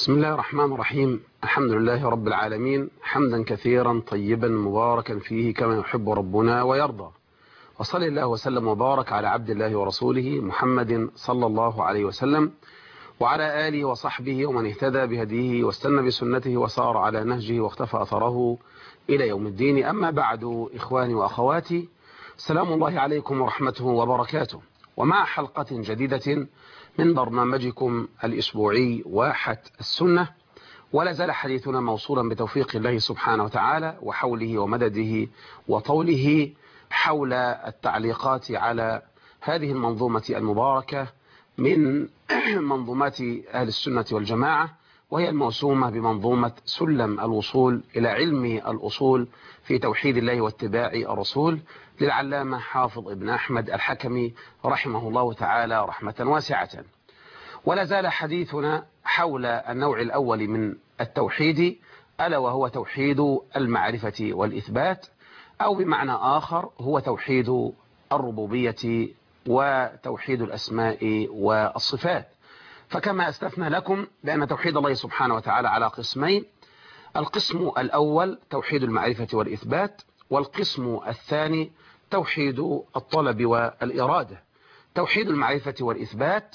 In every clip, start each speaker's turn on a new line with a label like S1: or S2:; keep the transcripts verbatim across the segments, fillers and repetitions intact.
S1: بسم الله الرحمن الرحيم. الحمد لله رب العالمين، حمدا كثيرا طيبا مباركا فيه كما يحب ربنا ويرضى. وصلى الله وسلم وبارك على عبد الله ورسوله محمد صلى الله عليه وسلم وعلى آله وصحبه ومن اهتدى بهديه واستنى بسنته وسار على نهجه واختفى أثره إلى يوم الدين. أما بعد، إخواني وأخواتي، سلام الله عليكم ورحمته وبركاته، ومع حلقة جديدة من برنامجكم الأسبوعي واحة السنة. ولا زال حديثنا موصولا بتوفيق الله سبحانه وتعالى وحوله ومدده وطوله حول التعليقات على هذه المنظومة المباركة من منظومات أهل السنة والجماعة، وهي الموسومة بمنظومة سلم الوصول إلى علم الأصول في توحيد الله واتباع الرسول للعلامة حافظ ابن أحمد الحكمي رحمه الله تعالى رحمة واسعة. ولا زال حديثنا حول النوع الأول من التوحيد، ألا وهو توحيد المعرفة والإثبات، أو بمعنى آخر هو توحيد الربوبية وتوحيد الأسماء والصفات. فكما أسلفنا لكم بأن توحيد الله سبحانه وتعالى على قسمين: القسم الأول توحيد المعرفة والإثبات، والقسم الثاني توحيد الطلب والإرادة. توحيد المعرفة والإثبات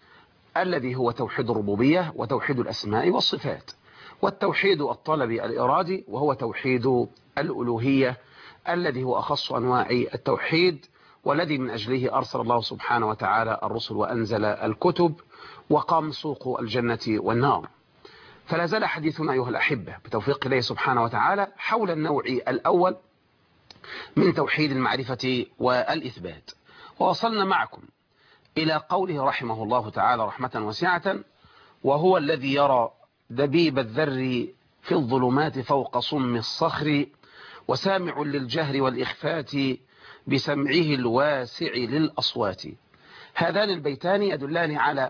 S1: الذي هو توحيد الربوبية وتوحيد الأسماء والصفات، والتوحيد الطلب الإرادي وهو توحيد الألوهية الذي هو أخص أنواع التوحيد، والذي من أجله أرسل الله سبحانه وتعالى الرسل وأنزل الكتب وقام سوق الجنة والنار. فلا زال حديثنا أيها الأحبة بتوفيق الله سبحانه وتعالى حول النوع الأول من توحيد المعرفة والإثبات، ووصلنا معكم إلى قوله رحمه الله تعالى رحمة واسعة: وهو الذي يرى دبيب الذر في الظلمات فوق صم الصخر، وسامع للجهر والإخفات بسمعه الواسع للأصوات. هذان البيتان يدلان على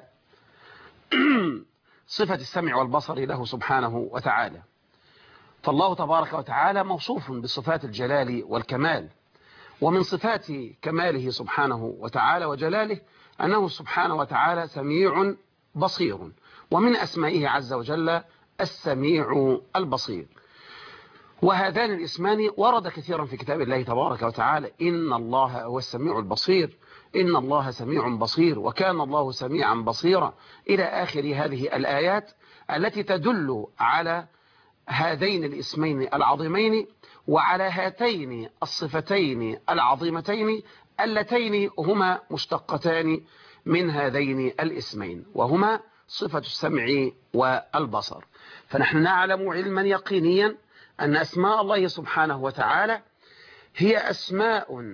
S1: صفة السمع والبصر له سبحانه وتعالى. فالله تبارك وتعالى موصوف بصفات الجلال والكمال، ومن صفات كماله سبحانه وتعالى وجلاله أنه سبحانه وتعالى سميع بصير، ومن أسمائه عز وجل السميع البصير. وهذان الاسمان ورد كثيرا في كتاب الله تبارك وتعالى: إن الله هو السميع البصير، إن الله سميع بصير، وكان الله سميعا بصيرا، إلى آخر هذه الآيات التي تدل على هذين الاسمين العظيمين وعلى هاتين الصفتين العظيمتين اللتين هما مشتقتان من هذين الاسمين، وهما صفة السمع والبصر. فنحن نعلم علما يقينيا أن أسماء الله سبحانه وتعالى هي أسماء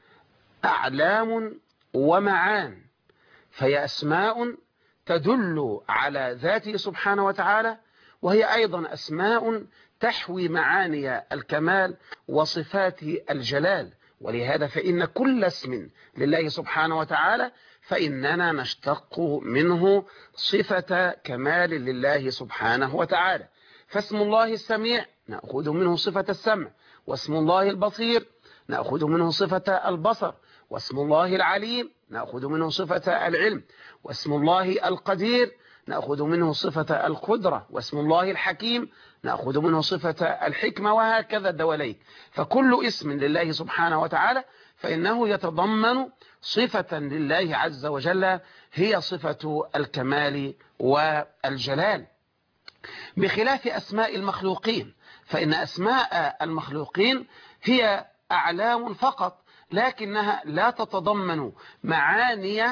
S1: أعلام ومعان، فهي أسماء تدل على ذاته سبحانه وتعالى، وهي أيضا أسماء تحوي معاني الكمال وصفات الجلال. ولهذا فإن كل اسم لله سبحانه وتعالى فإننا نشتق منه صفة كمال لله سبحانه وتعالى. فاسم الله السميع نأخذ منه صفة السمع، واسم الله البصير نأخذ منه صفة البصر، واسم الله العليم نأخذ منه صفة العلم، واسم الله القدير نأخذ منه صفة القدرة، واسم الله الحكيم نأخذ منه صفة الحكمة، وهكذا الدواليك. فكل اسم لله سبحانه وتعالى فإنه يتضمن صفة لله عز وجل هي صفة الكمال والجلال، بخلاف أسماء المخلوقين، فإن أسماء المخلوقين هي أعلام فقط، لكنها لا تتضمن معاني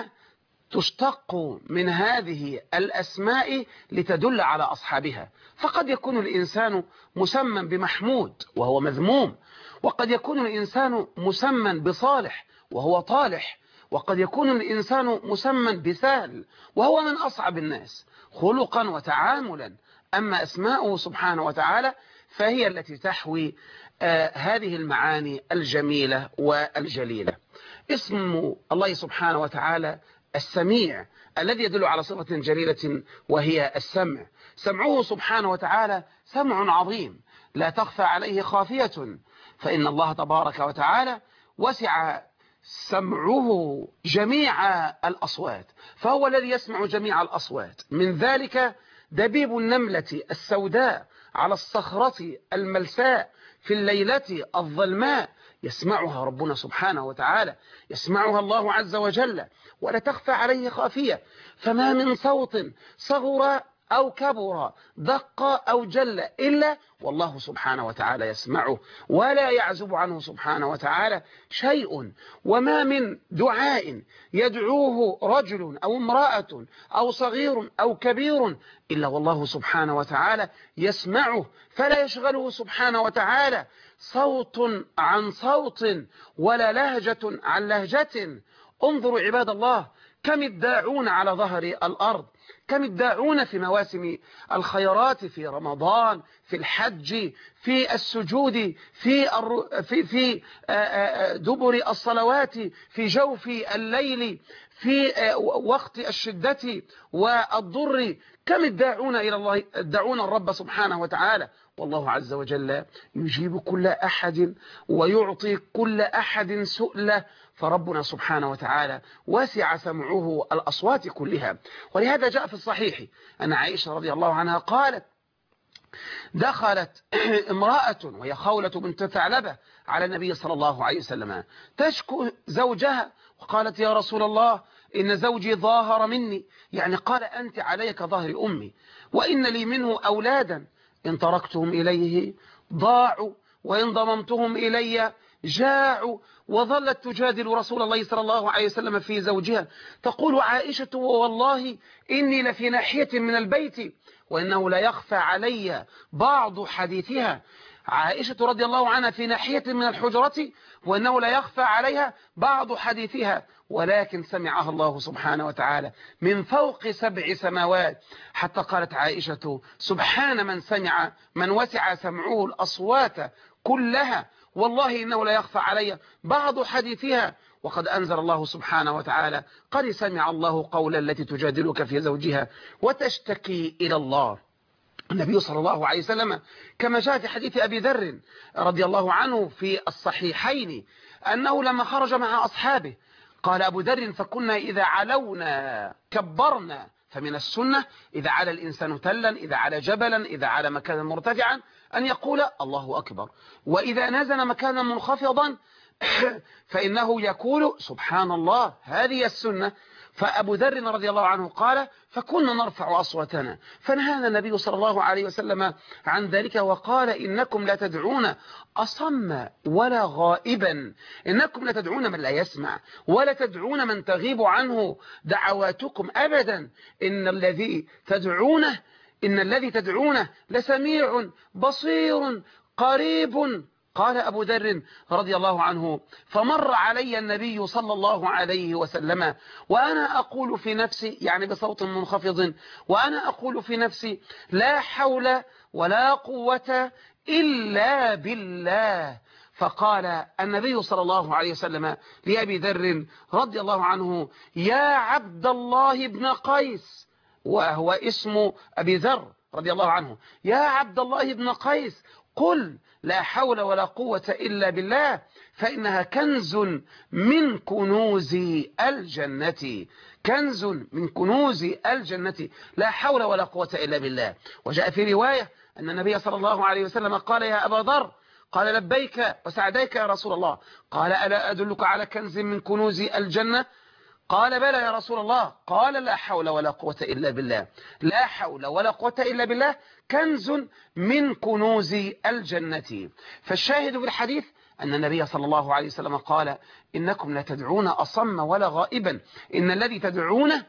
S1: تشتق من هذه الأسماء لتدل على أصحابها. فقد يكون الإنسان مسمى بمحمود وهو مذموم، وقد يكون الإنسان مسمى بصالح وهو طالح، وقد يكون الإنسان مسمى بسهل وهو من أصعب الناس خلقا وتعاملا. أما أسماؤه سبحانه وتعالى فهي التي تحوي آه هذه المعاني الجميلة والجليلة. اسم الله سبحانه وتعالى السميع الذي يدل على صفة جليلة وهي السمع. سمعه سبحانه وتعالى سمع عظيم لا تخفى عليه خافية، فإن الله تبارك وتعالى وسع سمعه جميع الأصوات، فهو الذي يسمع جميع الأصوات. من ذلك دبيب النملة السوداء على الصخرة الملساء في الليلة الظلماء يسمعها ربنا سبحانه وتعالى، يسمعها الله عز وجل ولا تخفى عليه خافية. فما من صوت صغر أو كبر دق أو جل إلا والله سبحانه وتعالى يسمعه ولا يعزب عنه سبحانه وتعالى شيء. وما من دعاء يدعوه رجل أو امرأة أو صغير أو كبير إلا والله سبحانه وتعالى يسمعه، فلا يشغله سبحانه وتعالى صوت عن صوت ولا لهجة عن لهجة. انظروا عباد الله كم الداعون على ظهر الأرض، كم الداعون في مواسم الخيرات، في رمضان، في الحج، في السجود، في في في دبر الصلوات، في جوف الليل، في وقت الشدة والضر. كم الداعون إلى الله، الداعون الرب سبحانه وتعالى، والله عز وجل يجيب كل أحد ويعطي كل أحد سؤله. فربنا سبحانه وتعالى وسع سمعه الأصوات كلها. ولهذا جاء في الصحيح أن عائشة رضي الله عنها قالت: دخلت امرأة وهي خولة بنت ثعلبة على النبي صلى الله عليه وسلم تشكو زوجها، وقالت: يا رسول الله إن زوجي ظاهر مني، يعني قال أنت عليك ظهر أمي، وإن لي منه أولادا إن تركتهم إليه ضاعوا وإن ضممتهم إلي جاعوا. وظلت تجادل رسول الله صلى الله عليه وسلم في زوجها، تقول عائشة: والله إني لفي ناحية من البيت وإنه لا يخفى علي بعض حديثها. عائشة رضي الله عنها في ناحية من الحجرة وإنه لا يخفى عليها بعض حديثها، ولكن سمعها الله سبحانه وتعالى من فوق سبع سماوات. حتى قالت عائشة: سبحان من سمع من وسع سمعه الأصوات كلها، والله إنه لا يخفى علي بعض حديثها. وقد أنزل الله سبحانه وتعالى: قد سمع الله قول التي تجادلك في زوجها وتشتكي إلى الله. النبي صلى الله عليه وسلم كما جاء في حديث أبي ذر رضي الله عنه في الصحيحين أنه لما خرج مع أصحابه قال أبو ذر: فكنا إذا علونا كبرنا. فمن السنة إذا على الإنسان تلا، إذا على جبلا، إذا على مكانا مرتفعا أن يقول الله أكبر، وإذا نزل مكانا منخفضا فإنه يقول سبحان الله. هذه السنة. فأبو ذر رضي الله عنه قال: فكنا نرفع أصواتنا، فنهانا النبي صلى الله عليه وسلم عن ذلك وقال: إنكم لا تدعون أصم ولا غائبا، إنكم لا تدعون من لا يسمع ولا تدعون من تغيب عنه دعواتكم أبدا، إن الذي تدعونه إن الذي تدعونه لسميع بصير قريب. قال أبو ذر رضي الله عنه: فمر علي النبي صلى الله عليه وسلم وأنا أقول في نفسي، يعني بصوت منخفض، وأنا أقول في نفسي: لا حول ولا قوة إلا بالله. فقال النبي صلى الله عليه وسلم لأبي ذر رضي الله عنه: يا عبد الله بن قيس، وهو اسم أبي ذر رضي الله عنه، يا عبد الله بن قيس، قل لا حول ولا قوة إلا بالله، فإنها كنز من كنوز الجنة، كنز من كنوز الجنة، لا حول ولا قوة إلا بالله. وجاء في رواية أن النبي صلى الله عليه وسلم قال: يا أبا ذر، قال: لبيك وسعديك يا رسول الله. قال: ألا أدلك على كنز من كنوز الجنة؟ قال: بلى يا رسول الله. قال: لا حول ولا قوة إلا بالله، لا حول ولا قوة إلا بالله، كنز من كنوز الجنة. فالشاهد في الحديث أن النبي صلى الله عليه وسلم قال: إنكم لا تدعون أصم ولا غائبا، إن الذي تدعونه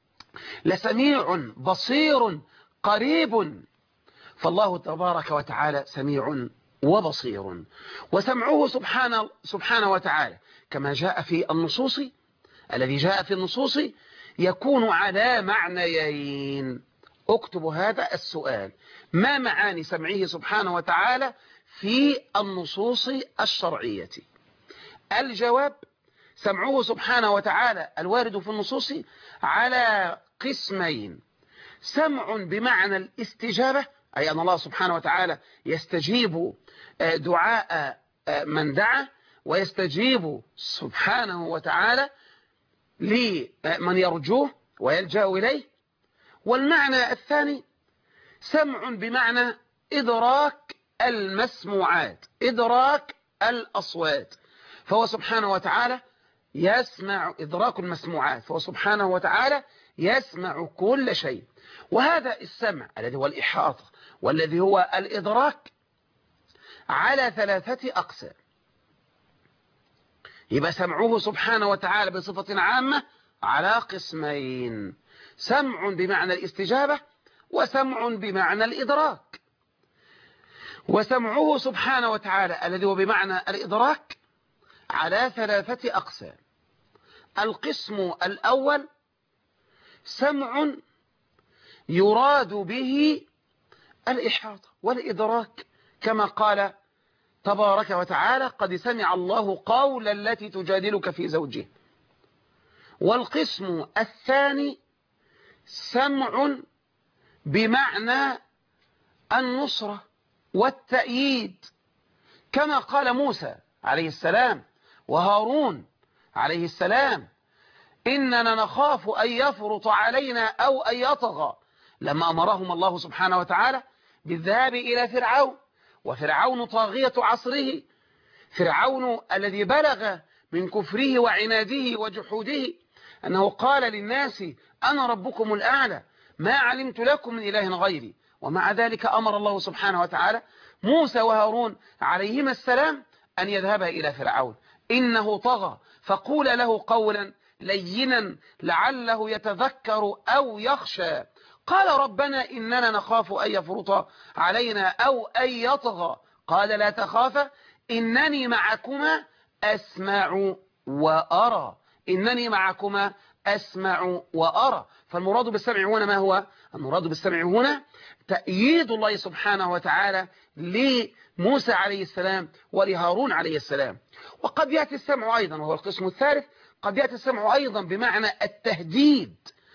S1: لسميع بصير قريب. فالله تبارك وتعالى سميع وبصير، وسمعه سبحانه, سبحانه وتعالى كما جاء في النصوص، الذي جاء في النصوص يكون على معنيين. اكتب هذا السؤال: ما معاني سمعه سبحانه وتعالى في النصوص الشرعية؟ الجواب: سمعه سبحانه وتعالى الوارد في النصوص على قسمين: سمع بمعنى الاستجابة، أي أن الله سبحانه وتعالى يستجيب دعاء من دعا، ويستجيب سبحانه وتعالى لمن يرجوه ويلجأ إليه. والمعنى الثاني سمع بمعنى إدراك المسموعات، إدراك الأصوات، فهو سبحانه وتعالى يسمع، إدراك المسموعات، فهو سبحانه وتعالى يسمع كل شيء. وهذا السمع الذي هو الإحاطة والذي هو الإدراك على ثلاثة أقسام. يبقى سمعه سبحانه وتعالى بصفة عامة على قسمين: سمع بمعنى الاستجابة، وسمع بمعنى الإدراك. وسمعه سبحانه وتعالى الذي هو بمعنى الإدراك على ثلاثة أقسام. القسم الأول سمع يراد به الإحاطة والإدراك، كما قال تبارك وتعالى: قد سمع الله قول التي تجادلك في زوجها. والقسم الثاني سمع بمعنى النصرة والتأييد، كما قال موسى عليه السلام وهارون عليه السلام: إننا نخاف أن يفرط علينا أو أن يطغى، لما أمرهم الله سبحانه وتعالى بالذهاب إلى فرعون، وفرعون طاغية عصره، فرعون الذي بلغ من كفره وعناده وجحوده أنه قال للناس: أنا ربكم الأعلى ما علمت لكم من إله غيري. ومع ذلك أمر الله سبحانه وتعالى موسى وهارون عليهما السلام أن يذهبا إلى فرعون، إنه طغى، فقول له قولا لينا لعله يتذكر أو يخشى. قال: ربنا إننا نخاف أن يفرط علينا أو أن يطغى. قال: لا تخافا إنني معكما أسمع وأرى، إنني معكما أسمع وأرى. فالمراد بالسمع هنا ما هو؟ المراد بالسمع هنا تأييد الله سبحانه وتعالى لموسى عليه السلام ولهارون عليه السلام. وقد يأتي السمع أيضا، وهو القسم الثالث، قد يأتي السمع أيضا بمعنى التهديد،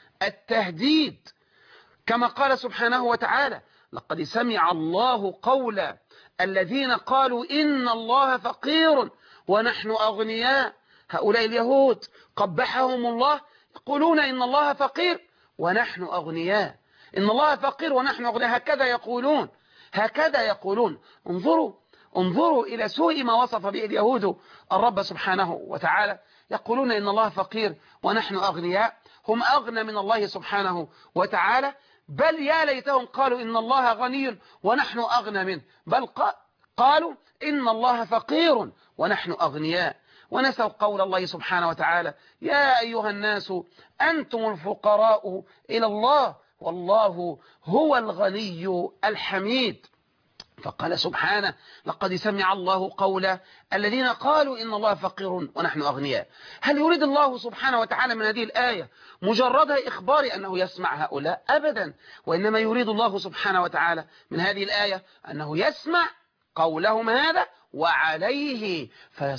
S1: التهديد، كما قال سبحانه وتعالى: لقد سمع الله قول الذين قالوا إن الله فقير ونحن أغنياء. هؤلاء اليهود قبحهم الله، يقولون إن الله فقير ونحن أغنياء، إن الله فقير ونحن أغنياء، هكذا يقولون، هكذا يقولون. انظروا انظروا إلى سوء ما وصف به اليهود الرب سبحانه وتعالى، يقولون إن الله فقير ونحن أغنياء. هم أغنى من الله سبحانه وتعالى، بل يا ليتهم قالوا إن الله غني ونحن أغنى منه، بل قالوا إن الله فقير ونحن أغنياء. ونسوا قول الله سبحانه وتعالى: يا أيها الناس أنتم الفقراء إلى الله والله هو الغني الحميد. فقال سبحانه: لقد سمع الله قول الذين قالوا إن الله فقير ونحن أغنياء. هل يريد الله سبحانه وتعالى من هذه الآية مجرد إخبار أنه يسمع هؤلاء؟ أبدا، وإنما يريد الله سبحانه وتعالى من هذه الآية أنه يسمع قولهم هذا، وعليه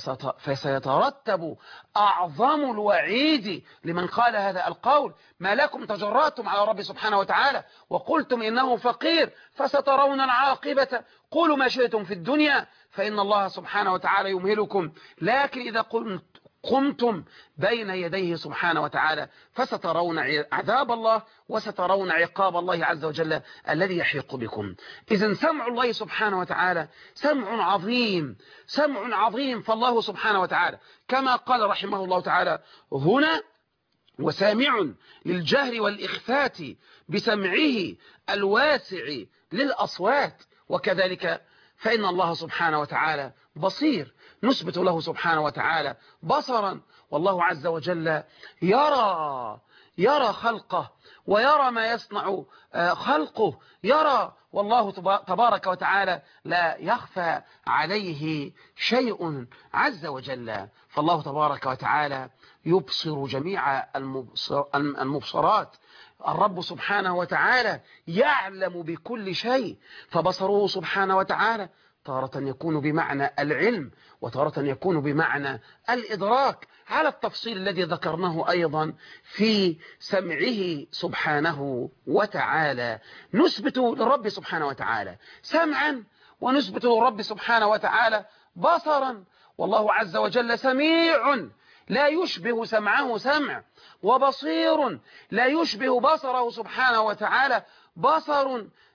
S1: فسيترتب أعظم الوعيد لمن قال هذا القول: ما لكم تجرأتم على رب سبحانه وتعالى وقلتم إنه فقير فسترون العاقبة، قولوا ما شئتم في الدنيا فإن الله سبحانه وتعالى يمهلكم، لكن إذا قلت قمتم بين يديه سبحانه وتعالى فسترون عذاب الله وسترون عقاب الله عز وجل الذي يحيق بكم. إذن سمع الله سبحانه وتعالى سمع عظيم، سمع عظيم. فالله سبحانه وتعالى كما قال رحمه الله تعالى هنا: وسامع للجهر والإخفات بسمعه الواسع للأصوات. وكذلك فإن الله سبحانه وتعالى بصير، نثبت له سبحانه وتعالى بصرا، والله عز وجل يرى يرى خلقه ويرى ما يصنع خلقه، يرى، والله تبارك وتعالى لا يخفى عليه شيء عز وجل. فالله تبارك وتعالى يبصر جميع المبصرات، الرب سبحانه وتعالى يعلم بكل شيء، فبصره سبحانه وتعالى تارة يكون بمعنى العلم وتارة يكون بمعنى الإدراك، على التفصيل الذي ذكرناه أيضا في سمعه سبحانه وتعالى. نثبت للرب سبحانه وتعالى سمعا، ونثبت للرب سبحانه وتعالى بصرا، والله عز وجل سميع لا يشبه سمعه سمع، وبصير لا يشبه بصره سبحانه وتعالى بصر.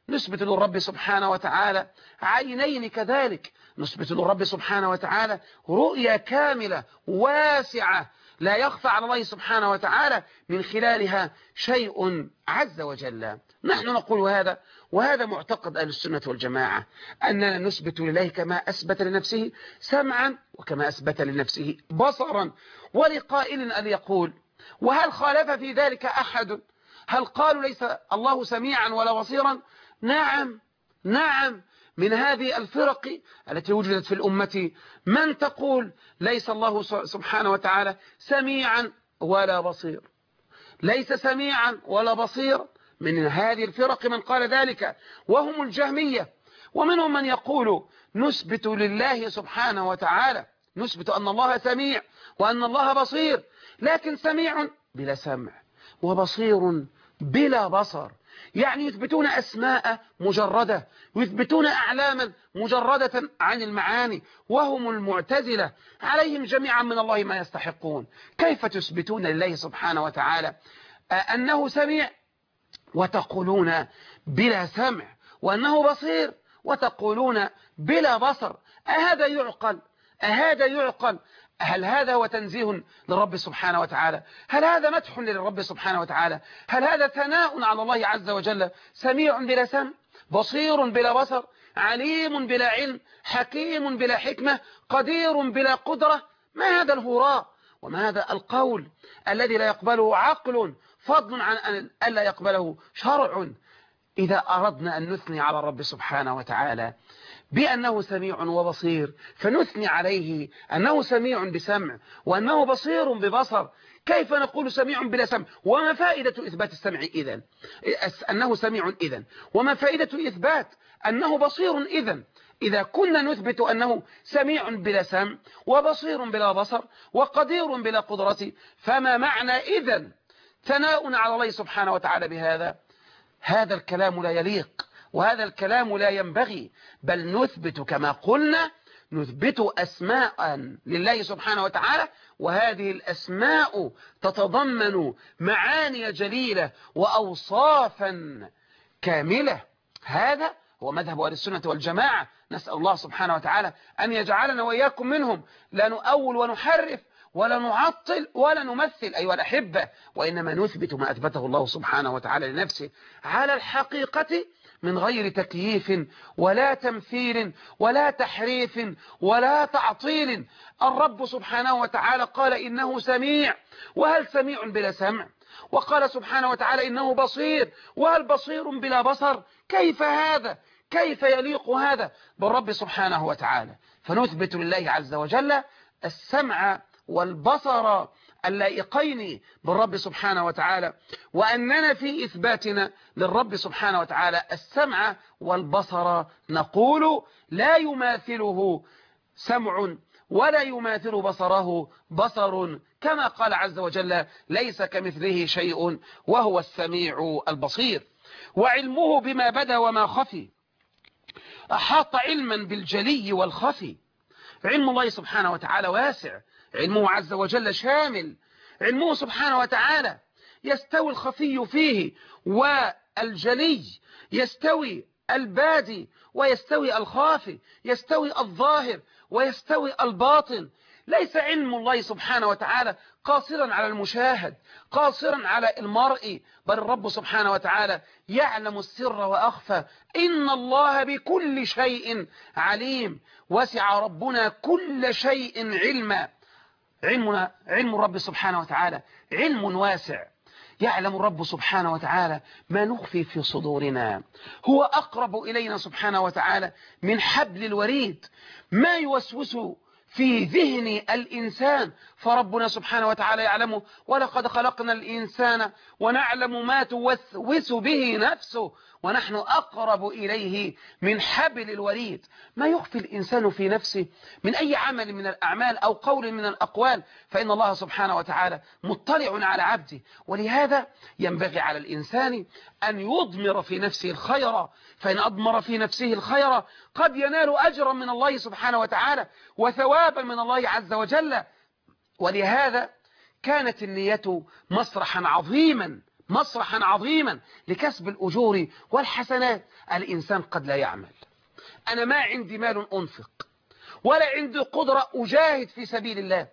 S1: نثبت للرب سبحانه وتعالى عينين كذلك، نثبت للرب سبحانه وتعالى رؤية كاملة واسعة لا يخفى على الله سبحانه وتعالى من خلالها شيء عز وجل. نحن نقول هذا، وهذا معتقد أهل السنة والجماعة، أننا نثبت لله كما أثبت لنفسه سمعا وكما أثبت لنفسه بصرا. ولقائل أن يقول: وهل خالف في ذلك أحد؟ هل قالوا ليس الله سميعا ولا بصيرا؟ نعم نعم، من هذه الفرق التي وجدت في الأمة من تقول ليس الله سبحانه وتعالى سميعا ولا بصير، ليس سميعا ولا بصير. من هذه الفرق من قال ذلك وهم الجهمية. ومنهم من يقول نثبت لله سبحانه وتعالى، نثبت أن الله سميع وأن الله بصير، لكن سميع بلا سمع وبصير بلا بصر. يعني يثبتون أسماء مجردة، يثبتون أعلاما مجردة عن المعاني، وهم المعتزلة عليهم جميعا من الله ما يستحقون. كيف تثبتون لله سبحانه وتعالى أنه سميع وتقولون بلا سمع، وأنه بصير وتقولون بلا بصر؟ أهذا يعقل؟ أهذا يعقل؟ هل هذا هو تنزيه للرب سبحانه وتعالى؟ هل هذا مدح للرب سبحانه وتعالى؟ هل هذا ثناء على الله عز وجل؟ سميع بلا سمع، بصير بلا بصر، عليم بلا علم، حكيم بلا حكمة، قدير بلا قدرة. ما هذا الهراء وما هذا القول الذي لا يقبله عقل، فضل عن أن ألا يقبله شرع؟ إذا أردنا أن نثني على الرب سبحانه وتعالى بأنه سميع وبصير، فنثني عليه أنه سميع بسمع وأنه بصير ببصر. كيف نقول سميع بلا سمع؟ وما فائدة إثبات السمع إذن؟ أنه سميع إذن، وما فائدة إثبات أنه بصير إذن؟ إذا كنا نثبت أنه سميع بلا سمع وبصير بلا بصر وقدير بلا قدرة، فما معنى إذن ثناء على الله سبحانه وتعالى بهذا؟ هذا الكلام لا يليق، وهذا الكلام لا ينبغي، بل نثبت كما قلنا، نثبت أسماء لله سبحانه وتعالى، وهذه الأسماء تتضمن معاني جليلة وأوصافا كاملة. هذا هو مذهب أهل السنة والجماعة. نسأل الله سبحانه وتعالى أن يجعلنا وإياكم منهم. لا نؤول ونحرف ولا نعطل ولا نمثل أيها الأحبة، وإنما نثبت ما أثبته الله سبحانه وتعالى لنفسه على الحقيقة من غير تكييف ولا تمثيل ولا تحريف ولا تعطيل. الرب سبحانه وتعالى قال إنه سميع، وهل سميع بلا سمع؟ وقال سبحانه وتعالى إنه بصير، وهل بصير بلا بصر؟ كيف هذا؟ كيف يليق هذا بالرب سبحانه وتعالى؟ فنثبت لله عز وجل السمع والبصر اللائقين بالرب سبحانه وتعالى، وأننا في إثباتنا للرب سبحانه وتعالى السمع والبصر نقول لا يماثله سمع ولا يماثل بصره بصر، كما قال عز وجل ليس كمثله شيء وهو السميع البصير. وعلمه بما بدا وما خفي، أحاط علما بالجلي والخفي. علم الله سبحانه وتعالى واسع، علمه عز وجل شامل، علمه سبحانه وتعالى يستوي الخفي فيه والجلي، يستوي البادي ويستوي الخافي، يستوي الظاهر ويستوي الباطن. ليس علم الله سبحانه وتعالى قاصرا على المشاهد، قاصرا على المرء، بل الرب سبحانه وتعالى يعلم السر وأخفى. إن الله بكل شيء عليم، وسع ربنا كل شيء علما. علمنا علم الرب سبحانه وتعالى علم واسع، يعلم الرب سبحانه وتعالى ما نخفي في صدورنا. هو أقرب إلينا سبحانه وتعالى من حبل الوريد، ما يوسوس في ذهن الإنسان فربنا سبحانه وتعالى يعلمه. ولقد خلقنا الإنسان ونعلم ما توسوس به نفسه ونحن أقرب إليه من حبل الوريد. ما يخفي الإنسان في نفسه من أي عمل من الأعمال أو قول من الأقوال، فإن الله سبحانه وتعالى مطلع على عبده. ولهذا ينبغي على الإنسان أن يضمر في نفسه الخير، فإن أضمر في نفسه الخير قد ينال أجرا من الله سبحانه وتعالى وثوابا من الله عز وجل. ولهذا كانت النية مسرحا عظيما مسرحا عظيما لكسب الأجور والحسنات. الإنسان قد لا يعمل، أنا ما عندي مال أنفق ولا عندي قدرة أجاهد في سبيل الله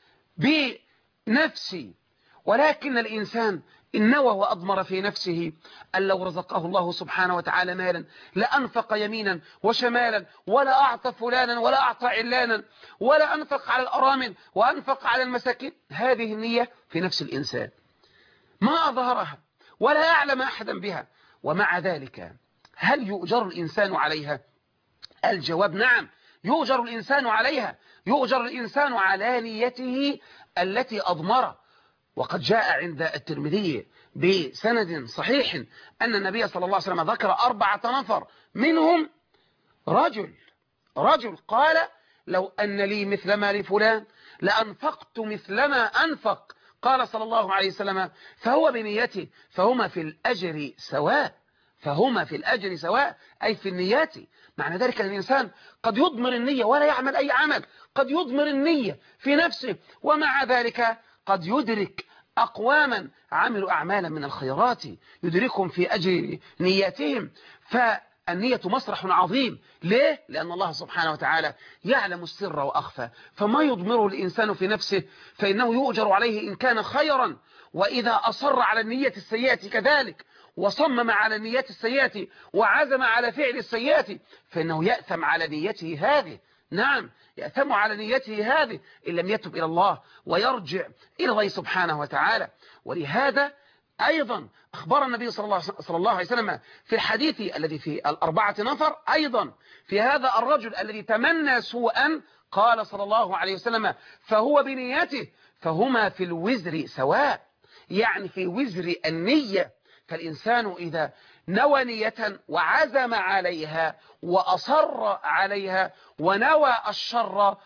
S1: بنفسي، ولكن الإنسان إن نوى وأضمر في نفسه أن لو رزقه الله سبحانه وتعالى مالا لأنفق يمينا وشمالا، ولا أعطى فلانا ولا أعطى علانا، ولا أنفق على الأرامل وأنفق على المساكين. هذه النية في نفس الإنسان ما أظهرها ولا يعلم أحدا بها، ومع ذلك هل يؤجر الإنسان عليها؟ الجواب نعم، يؤجر الإنسان عليها، يؤجر الإنسان على نيته التي أضمره. وقد جاء عند الترمذي بسند صحيح أن النبي صلى الله عليه وسلم ذكر أربعة نفر، منهم رجل رجل قال لو أن لي مثل ما لفلان لأنفقت مثل ما أنفق. قال صلى الله عليه وسلم فهو بنيته فهما في الأجر سواء، فهما في الأجر سواء أي في النيات. معنى ذلك أن الإنسان قد يضمر النية ولا يعمل أي عمل، قد يضمر النية في نفسه، ومع ذلك قد يدرك أقواما عملوا أعمالا من الخيرات يدركهم في أجر نياتهم. فالنية مسرح عظيم. ليه؟ لأن الله سبحانه وتعالى يعلم السر وأخفى، فما يضمره الإنسان في نفسه فإنه يؤجر عليه إن كان خيرا، وإذا أصر على النية السيئة كذلك، وصمم على النية السيئة وعزم على فعل السيئة، فإنه يأثم على نيته هذه. نعم، يأثم على نيته هذه إن لم يتب إلى الله ويرجع إلى الله سبحانه وتعالى. ولهذا أيضا أخبر النبي صلى الله عليه وسلم في الحديث الذي في الأربعة نفر أيضا في هذا الرجل الذي تمنى سوءا، قال صلى الله عليه وسلم فهو بنيته فهما في الوزر سواء، يعني في وزر النية. فالإنسان إذا نوى نية وعزم عليها وأصر عليها ونوى الشر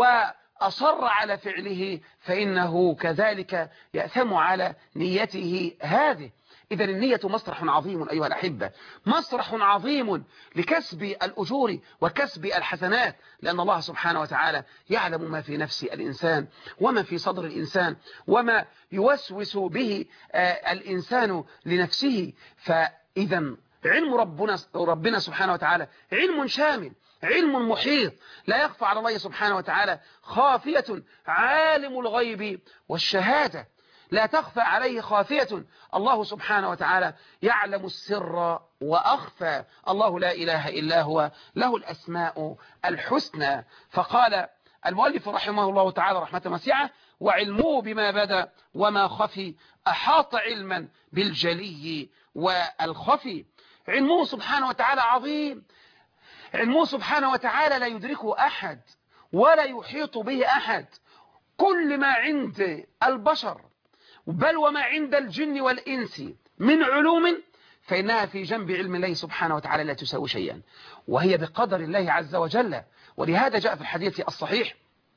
S1: وأصر على فعله فإنه كذلك يأثم على نيته هذه. إذن النية مسرح عظيم أيها الأحبة، مسرح عظيم لكسب الأجور وكسب الحسنات، لأن الله سبحانه وتعالى يعلم ما في نفس الإنسان وما في صدر الإنسان وما يوسوس به الإنسان لنفسه. فإذا علم ربنا, ربنا سبحانه وتعالى علم شامل، علم محيط، لا يخفى على الله سبحانه وتعالى خافية، عالم الغيب والشهادة لا تخفى عليه خافية. الله سبحانه وتعالى يعلم السر وأخفى، الله لا إله إلا هو، له الأسماء الحسنى. فقال المؤلف رحمه الله تعالى رحمة واسعة وعلمه بما بدا وما خفي أحاط علما بالجلي والخفي. علمه سبحانه وتعالى عظيم، علمه سبحانه وتعالى لا يدركه أحد ولا يحيط به أحد. كل ما عند البشر بل وما عند الجن والإنس من علوم فإنها في جنب علم الله سبحانه وتعالى لا تساوي شيئا، وهي بقدر الله عز وجل. ولهذا جاء في الحديث الصحيح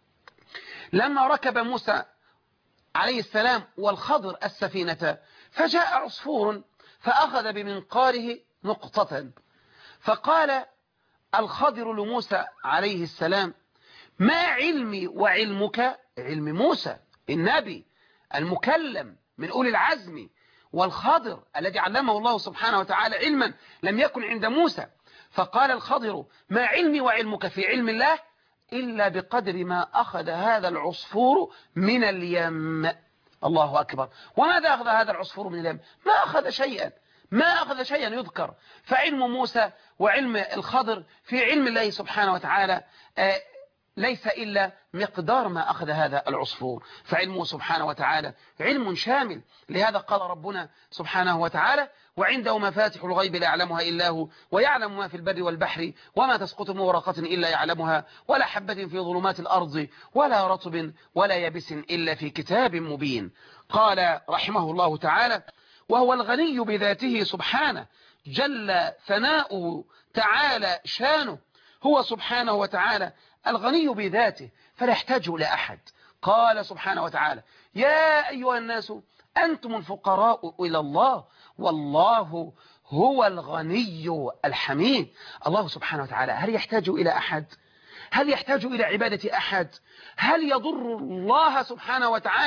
S1: لما ركب موسى عليه السلام والخضر السفينة فجاء عصفور فأخذ بمنقاره نقطة، فقال الخضر لموسى عليه السلام ما علمي وعلمك؟ علم موسى النبي المكلم من أولي العزم، والخضر الذي علمه الله سبحانه وتعالى علما لم يكن عند موسى. فقال الخضر ما علمي وعلمك في علم الله إلا بقدر ما أخذ هذا العصفور من اليم. الله أكبر. وماذا أخذ هذا العصفور من اليم؟ ما أخذ شيئا، ما أخذ شيئا يذكر. فعلم موسى وعلم الخضر في علم الله سبحانه وتعالى آه ليس إلا مقدار ما أخذ هذا العصفور. فعلمه سبحانه وتعالى علم شامل. لهذا قال ربنا سبحانه وتعالى وعنده مفاتح الغيب لا يعلمها إلا هو ويعلم ما في البر والبحر وما تسقط من ورقة إلا يعلمها ولا حبة في ظلمات الأرض ولا رطب ولا يبس إلا في كتاب مبين. قال رحمه الله تعالى وهو الغني بذاته سبحانه جل ثناؤه تعالى شانه. هو سبحانه وتعالى الغني بذاته فلا يحتاج إلى أحد. قال سبحانه وتعالى يا أيها الناس أنتم الفقراء إلى الله والله هو الغني الحميد. الله سبحانه وتعالى هل يحتاج إلى أحد؟ هل يحتاج إلى عبادة أحد؟ هل يضر الله سبحانه وتعالى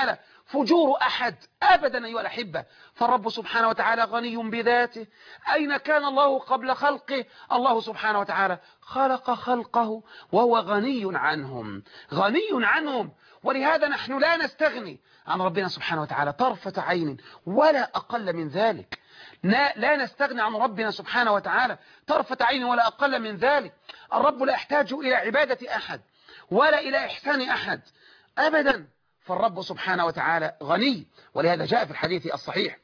S1: فجور أحد أبدا أيها الأحبة. فالرب سبحانه وتعالى غني بذاته. أين كان الله قبل خلقه؟ الله سبحانه وتعالى خلق خلقه وهو غني عنهم، غني عنهم. ولهذا نحن لا نستغني عن ربنا سبحانه وتعالى طرفة عين ولا أقل من ذلك. لا نستغني عن ربنا سبحانه وتعالى طرفة عين ولا أقل من ذلك. الرب لا يحتاج إلى عبادة أحد ولا إلى إحسان أحد أبدا. فالرب سبحانه وتعالى غني. ولهذا جاء في الحديث الصحيح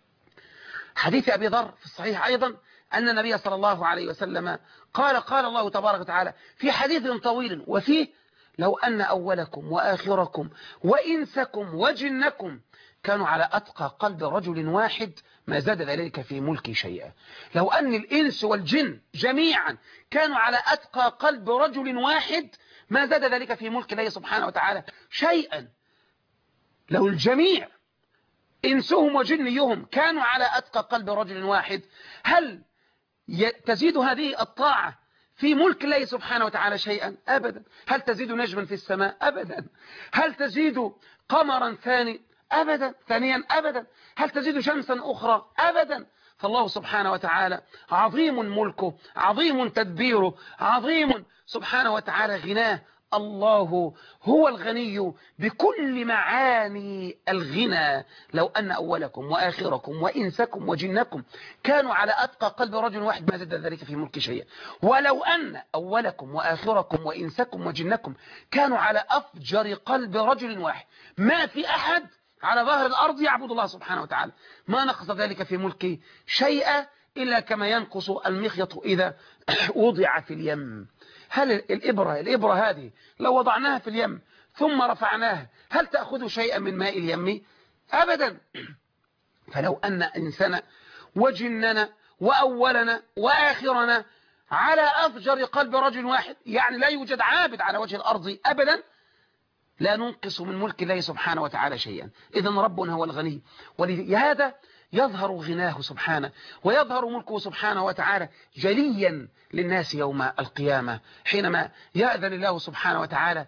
S1: حديث أبي ذر في الصحيح أيضا أن النبي صلى الله عليه وسلم قال قال الله تبارك وتعالى في حديث طويل وفيه لو أن أولكم وآخركم وإنسكم وجنكم كانوا على أتقى قلب رجل واحد ما زاد ذلك في ملكي شيئا. لو أن الإنس والجن جميعا كانوا على أتقى قلب رجل واحد ما زاد ذلك في ملك الله سبحانه وتعالى شيئا. لو الجميع إنسهم وجنيهم كانوا على أتقى قلب رجل واحد هل تزيد هذه الطاعة في ملك الله سبحانه وتعالى شيئا؟ أبدا. هل تزيد نجما في السماء؟ أبدا. هل تزيد قمرا ثاني؟ أبدا. ثانيا أبدا. هل تزيد شمسا أخرى؟ أبدا. فالله سبحانه وتعالى عظيم ملكه، عظيم تدبيره، عظيم سبحانه وتعالى غناه. الله هو الغني بكل معاني الغنى. لو أن أولكم وآخركم وإنسكم وجنكم كانوا على أتقى قلب رجل واحد ما زاد ذلك في ملك شيئا. ولو أن أولكم وآخركم وإنسكم وجنكم كانوا على أفجر قلب رجل واحد ما في أحد على ظهر الأرض يعبد الله سبحانه وتعالى ما نقص ذلك في ملكه شيئا إلا كما ينقص المخيط إذا وضع في اليم. هل الإبرة الإبرة هذه لو وضعناها في اليم ثم رفعناها هل تأخذ شيئا من ماء اليم؟ أبدا. فلو أن إنسان وجننا وأولنا وآخرنا على أفجر قلب رجل واحد يعني لا يوجد عابد على وجه الأرض أبدا لا ننقص من ملك الله سبحانه وتعالى شيئا. إذن ربنا هو الغني. ولهذا يظهر غناه سبحانه ويظهر ملكه سبحانه وتعالى جليا للناس يوم القيامة حينما يأذن الله سبحانه وتعالى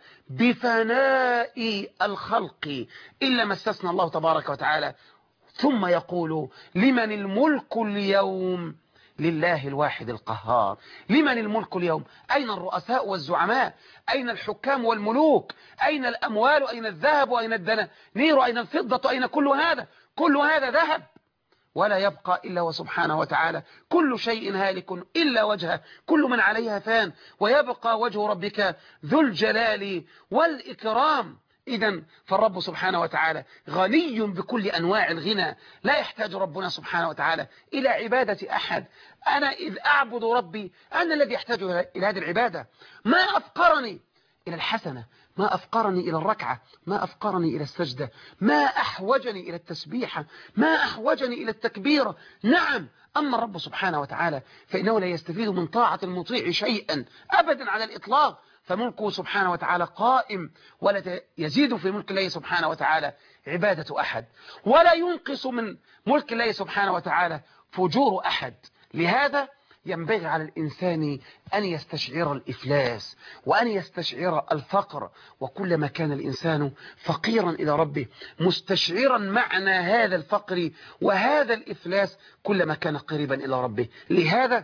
S1: بفناء الخلق إلا ما استثنى الله تبارك وتعالى ثم يقول لمن الملك اليوم؟ لله الواحد القهار. لمن الملك اليوم؟ أين الرؤساء والزعماء؟ أين الحكام والملوك؟ أين الأموال؟ أين الذهب؟ أين الدنانير؟ أين الفضة؟ أين كل هذا؟ كل هذا ذهب ولا يبقى إلا وسبحانه وتعالى. كل شيء هالك إلا وجهه، كل من عليها فان ويبقى وجه ربك ذو الجلال والإكرام. إذن فالرب سبحانه وتعالى غني بكل أنواع الغنى. لا يحتاج ربنا سبحانه وتعالى إلى عبادة أحد. أنا إذ أعبد ربي أنا الذي يحتاج إلى هذه العبادة. ما أفقرني إلى الحسنة، ما أفقرني إلى الركعة، ما أفقرني إلى السجدة، ما أحوجني إلى التسبيحة، ما أحوجني إلى التكبيرة. نعم. أما الرب سبحانه وتعالى فإنه لا يستفيد من طاعة المطيع شيئا أبدا على الإطلاق. فملكه سبحانه وتعالى قائم ولا يزيد في ملك الله سبحانه وتعالى عبادة أحد ولا ينقص من ملك الله سبحانه وتعالى فجور أحد. لهذا ينبغي على الإنسان أن يستشعر الإفلاس وأن يستشعر الفقر. وكلما كان الإنسان فقيرا إلى ربه مستشعرا معنى هذا الفقر وهذا الإفلاس كلما كان قريبا إلى ربه. لهذا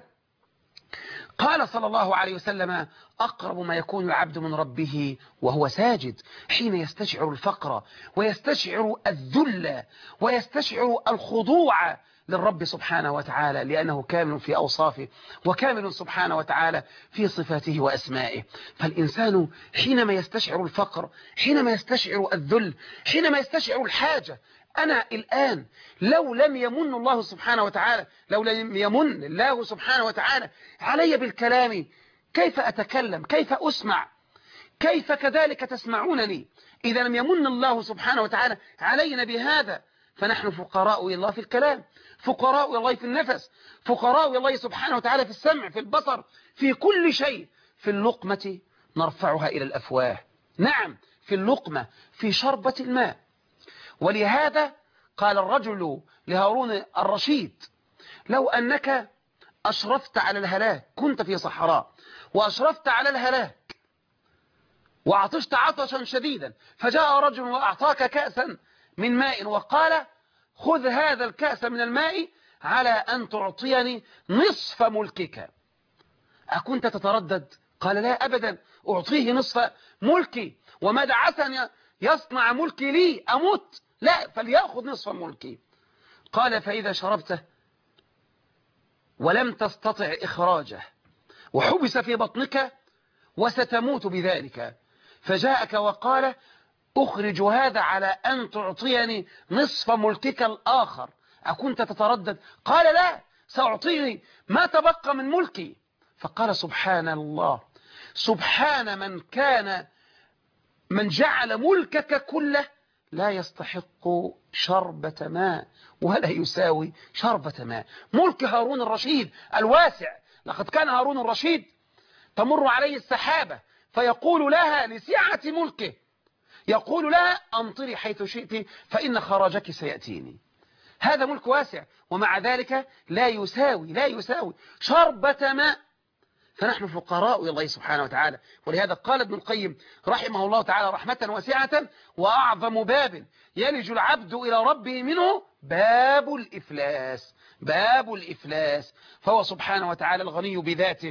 S1: قال صلى الله عليه وسلم أقرب ما يكون العبد من ربه وهو ساجد حين يستشعر الفقر ويستشعر الذل ويستشعر الخضوع للرب سبحانه وتعالى لأنه كامل في أوصافه وكامل سبحانه وتعالى في صفاته وأسمائه. فالإنسان حينما يستشعر الفقر، حينما يستشعر الذل، حينما يستشعر الحاجة. أنا الآن لو لم يمن الله سبحانه وتعالى لو لم يمن الله سبحانه وتعالى علي بالكلام كيف أتكلم؟ كيف أسمع؟ كيف كذلك تسمعونني؟ إذا لم يمن الله سبحانه وتعالى علينا بهذا فنحن فقراء إلى الله في الكلام، فقراء إلى الله في النفس، فقراء إلى الله سبحانه وتعالى في السمع، في البصر، في كل شيء. في اللقمة نرفعها إلى الأفواه. نعم، في اللقمة، في شربة الماء. ولهذا قال الرجل لهارون الرشيد لو أنك أشرفت على الهلاك، كنت في صحراء وأشرفت على الهلاك وعطشت عطشا شديدا فجاء رجل وأعطاك كأسا من ماء وقال خذ هذا الكأس من الماء على أن تعطيني نصف ملكك. أكنت تتردد؟ قال لا أبدا، أعطيه نصف ملكي، وماذا عسى أن يصنع ملكي لي أموت؟ لا، فليأخذ نصف ملكي. قال فإذا شربته ولم تستطع إخراجه وحبس في بطنك وستموت بذلك، فجاءك وقال أخرج هذا على أن تعطيني نصف ملكك الآخر، أكنت تتردد؟ قال لا، سأعطيه ما تبقى من ملكي. فقال سبحان الله، سبحان من كان من جعل ملكك كله لا يستحق شربة ماء ولا يساوي شربة ماء. ملك هارون الرشيد الواسع، لقد كان هارون الرشيد تمر عليه السحابة فيقول لها لسعة ملكه، يقول لها أمطري حيث شئت فإن خراجك سيأتيني. هذا ملك واسع، ومع ذلك لا يساوي لا يساوي شربة ماء. فنحن فقراء إلى الله سبحانه وتعالى. ولهذا قال ابن القيم رحمه الله تعالى رحمة واسعة: وأعظم باب يلج العبد إلى ربه منه باب الإفلاس. باب الإفلاس. فهو سبحانه وتعالى الغني بذاته،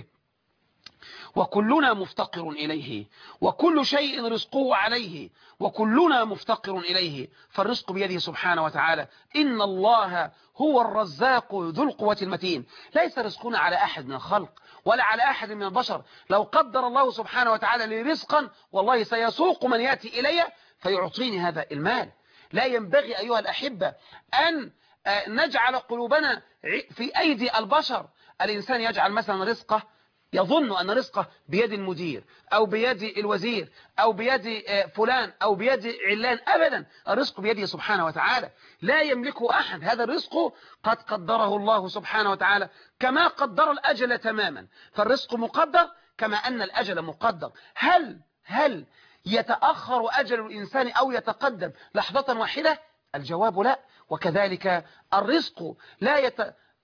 S1: وكلنا مفتقر إليه، وكل شيء رزقه عليه، وكلنا مفتقر إليه، فالرزق بيده سبحانه وتعالى. إن الله هو الرزاق ذو القوة المتين. ليس رزقنا على أحد من الخلق ولا على أحد من البشر. لو قدر الله سبحانه وتعالى لي رزقا والله سيسوق من يأتي إلي فيعطيني هذا المال. لا ينبغي أيها الأحبة أن نجعل قلوبنا في أيدي البشر. الإنسان يجعل مثلا رزقه، يظن أن رزقه بيد المدير أو بيد الوزير أو بيد فلان أو بيد علان. أبدا، الرزق بيده سبحانه وتعالى، لا يملكه أحد. هذا الرزق قد قدره الله سبحانه وتعالى كما قدر الأجل تماما. فالرزق مقدر كما أن الأجل مقدر. هل هل يتأخر أجل الإنسان أو يتقدم لحظة واحدة؟ الجواب لا. وكذلك الرزق لا يت...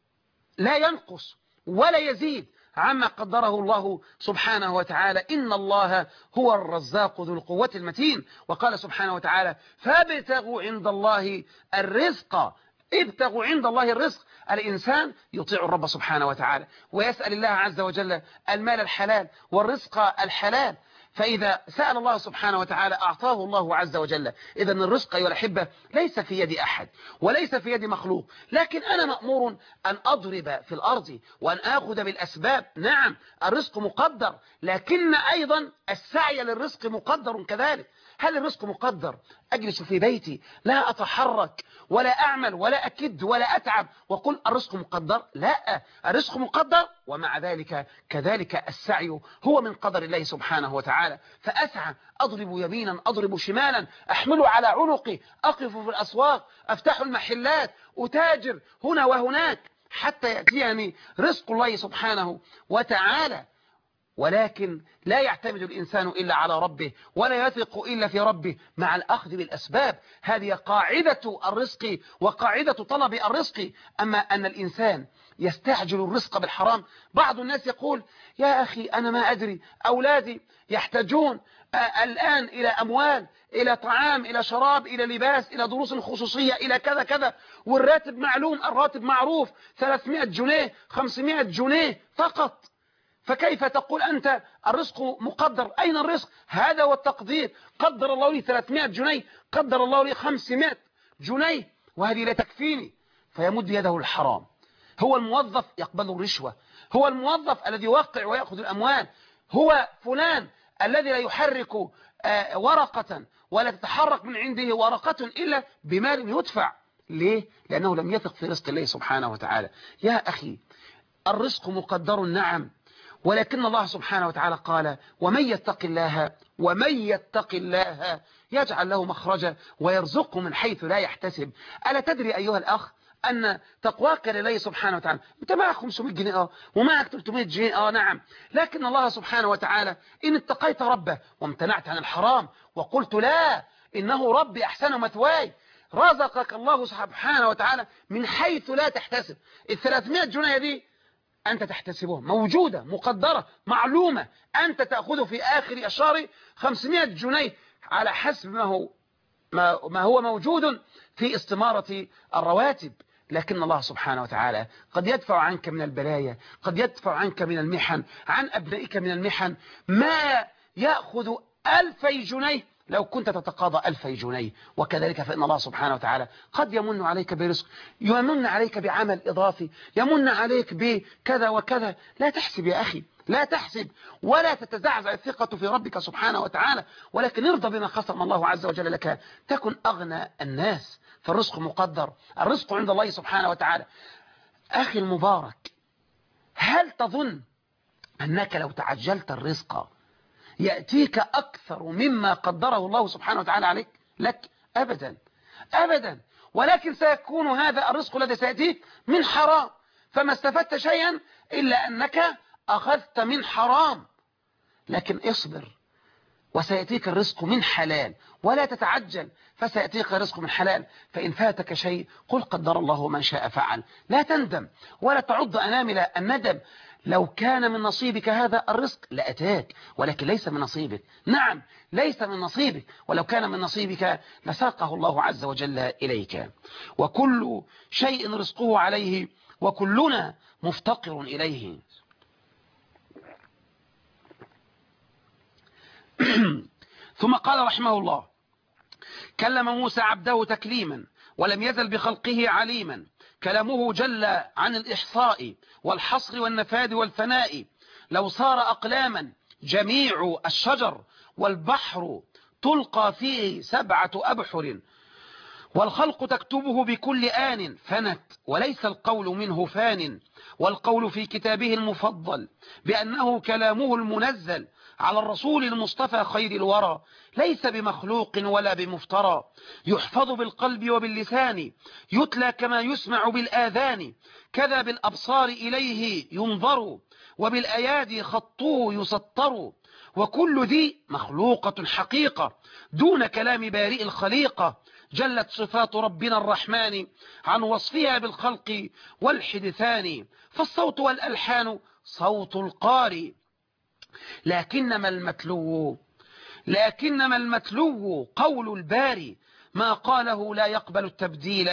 S1: لا ينقص ولا يزيد عما قدره الله سبحانه وتعالى. إن الله هو الرزاق ذو القوة المتين. وقال سبحانه وتعالى: فابتغوا عند الله الرزق. ابتغوا عند الله الرزق. الإنسان يطيع الرب سبحانه وتعالى ويسأل الله عز وجل المال الحلال والرزق الحلال، فإذا سأل الله سبحانه وتعالى أعطاه الله عز وجل. إذن الرزق أيها الأحبة ليس في يد أحد وليس في يد مخلوق، لكن أنا مأمور أن أضرب في الأرض وأن آخذ بالأسباب. نعم، الرزق مقدر، لكن أيضا السعي للرزق مقدر كذلك. هل الرزق مقدر أجلس في بيتي لا أتحرك ولا أعمل ولا أكد ولا أتعب وقل الرزق مقدر؟ لا، الرزق مقدر، ومع ذلك كذلك السعي هو من قدر الله سبحانه وتعالى. فأسعى، أضرب يمينا أضرب شمالا، أحمل على عنقي، أقف في الأسواق، أفتح المحلات، أتاجر هنا وهناك حتى يأتيني رزق الله سبحانه وتعالى. ولكن لا يعتمد الإنسان إلا على ربه ولا يثق إلا في ربه مع الأخذ بالأسباب. هذه قاعدة الرزق وقاعدة طلب الرزق. أما أن الإنسان يستعجل الرزق بالحرام، بعض الناس يقول: يا أخي أنا ما أدري، أولادي يحتاجون الآن إلى أموال، إلى طعام، إلى شراب، إلى لباس، إلى دروس خصوصية، إلى كذا كذا، والراتب معلوم، الراتب معروف، ثلاثمائة جنيه خمسمائة جنيه فقط. فكيف تقول أنت الرزق مقدر؟ أين الرزق؟ هذا هو التقدير. قدر الله لي ثلاثمائة جنيه، قدر الله لي خمسمائة جنيه، وهذه لا تكفيني. فيمد يده الحرام. هو الموظف يقبل الرشوة، هو الموظف الذي يوقع ويأخذ الأموال، هو فلان الذي لا يحرك ورقة ولا تتحرك من عنده ورقة إلا بمال يدفع. ليه؟ لأنه لم يثق في رزق الله سبحانه وتعالى. يا أخي، الرزق مقدر نعم، ولكن الله سبحانه وتعالى قال: ومن يتق الله ومن يتق الله يجعل له مخرجا ويرزقه من حيث لا يحتسب. ألا تدري أيها الأخ أن تقواك لله سبحانه وتعالى؟ أنت معك خمسمائة جنيه اه ومعك ثلاثمائة جنيه اه نعم، لكن الله سبحانه وتعالى إن اتقيت ربه وامتنعت عن الحرام وقلت لا إنه ربي أحسن مثواي، رزقك الله سبحانه وتعالى من حيث لا تحتسب. الثلاثمائة جنيه دي أنت تحتسبها، موجودة مقدرة معلومة. أنت تأخذ في آخر الشهر خمسمائة جنيه على حسب ما هو ما, ما هو موجود في استمارة الرواتب، لكن الله سبحانه وتعالى قد يدفع عنك من البلايا، قد يدفع عنك من المحن، عن أبنائك من المحن ما يأخذ ألفي جنيه لو كنت تتقاضى ألفي جنيه. وكذلك فإن الله سبحانه وتعالى قد يمن عليك برزق، يمن عليك بعمل إضافي، يمن عليك بكذا وكذا. لا تحسب يا أخي، لا تحسب، ولا تتزعزع الثقة في ربك سبحانه وتعالى، ولكن ارضى بما قسم الله عز وجل لك، تكن أغنى الناس، فالرزق مقدر، الرزق عند الله سبحانه وتعالى. أخي المبارك، هل تظن أنك لو تعجلت الرزق يأتيك أكثر مما قدره الله سبحانه وتعالى عليك لك؟ أبدا أبدا، ولكن سيكون هذا الرزق الذي سيأتيك من حرام، فما استفدت شيئا إلا أنك أخذت من حرام. لكن اصبر وسيأتيك الرزق من حلال، ولا تتعجل فسيأتيك الرزق من حلال. فإن فاتك شيء قل قدر الله ما شاء فعل، لا تندم ولا تعض أنامل الندم. لو كان من نصيبك هذا الرزق لأتاك، ولكن ليس من نصيبك. نعم ليس من نصيبك، ولو كان من نصيبك لساقه الله عز وجل إليك. وكل شيء رزقه عليه وكلنا مفتقر إليه. ثم قال رحمه الله: كلم موسى عبده تكليما ولم يزل بخلقه عليما، كلامه جل عن الإحصاء والحصر والنفاد والفناء، لو صار أقلاما جميع الشجر والبحر تلقى فيه سبعة أبحر، والخلق تكتبه بكل آن فنت، وليس القول منه فان، والقول في كتابه المفضل بأنه كلامه المنزل على الرسول المصطفى خير الورى، ليس بمخلوق ولا بمفترى، يحفظ بالقلب وباللسان، يتلى كما يسمع بالآذان، كذا بالأبصار إليه ينظر، وبالأيادي خطه يسطر، وكل ذي مخلوقة حقيقة دون كلام بارئ الخليقة، جلت صفات ربنا الرحمن عن وصفها بالخلق والحدثان، فالصوت والألحان صوت القارئ، لكنما المتلو لكنما المتلو قول الباري، ما قاله لا يقبل التبديل،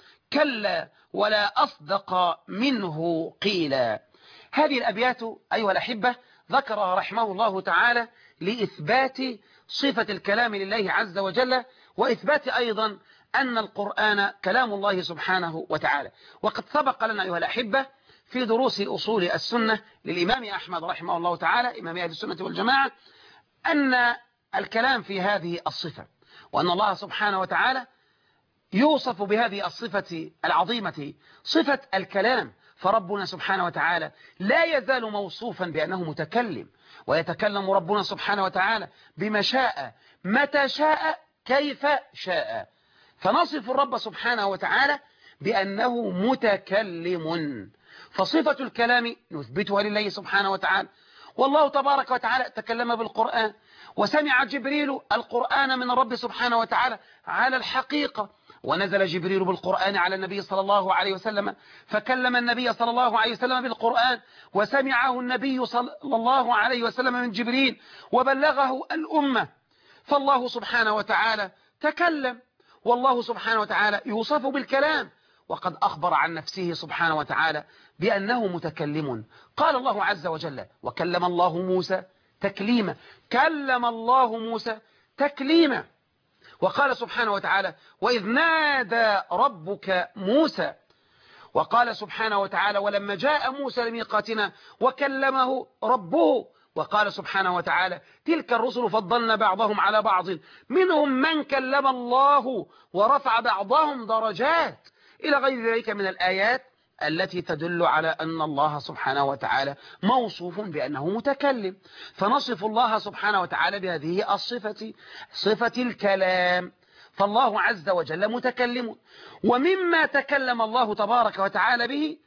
S1: كلا ولا أصدق منه قيلا. هذه الأبيات أيها الأحبة ذكرها رحمه الله تعالى لإثبات صفة الكلام لله عز وجل، وإثبات أيضا أن القرآن كلام الله سبحانه وتعالى. وقد سبق لنا أيها الأحبة في دروس أصول السنة للإمام أحمد رحمه الله تعالى إمام أهل السنة والجماعة أن الكلام في هذه الصفة، وأن الله سبحانه وتعالى يوصف بهذه الصفة العظيمة صفة الكلام. فربنا سبحانه وتعالى لا يزال موصوفا بأنه متكلم، ويتكلم ربنا سبحانه وتعالى بما شاء متى شاء كيف شاء، فنصف الرب سبحانه وتعالى بأنه متكلم، فصفة الكلام نثبتها لله سبحانه وتعالى. والله تبارك وتعالى تكلم بالقرآن، وسمع جبريل القرآن من الرب سبحانه وتعالى على الحقيقة، ونزل جبريل بالقرآن على النبي صلى الله عليه وسلم، فكلم النبي صلى الله عليه وسلم بالقرآن، وسمعه النبي صلى الله عليه وسلم من جبريل وبلغه الأمة. فالله سبحانه وتعالى تكلم، والله سبحانه وتعالى يوصف بالكلام، وقد أخبر عن نفسه سبحانه وتعالى بأنه متكلم. قال الله عز وجل: وكلم الله موسى تكليما، كلم الله موسى تكليما. وقال سبحانه وتعالى: وإذ نادى ربك موسى. وقال سبحانه وتعالى: ولما جاء موسى لميقاتنا وكلمه ربه. وقال سبحانه وتعالى: تلك الرسل فضلنا بعضهم على بعض منهم من كلم الله ورفع بعضهم درجات، إلى غير ذلك من الآيات التي تدل على أن الله سبحانه وتعالى موصوف بأنه متكلم. فنصف الله سبحانه وتعالى بهذه الصفة، صفة الكلام. فالله عز وجل متكلم، ومما تكلم الله تبارك وتعالى به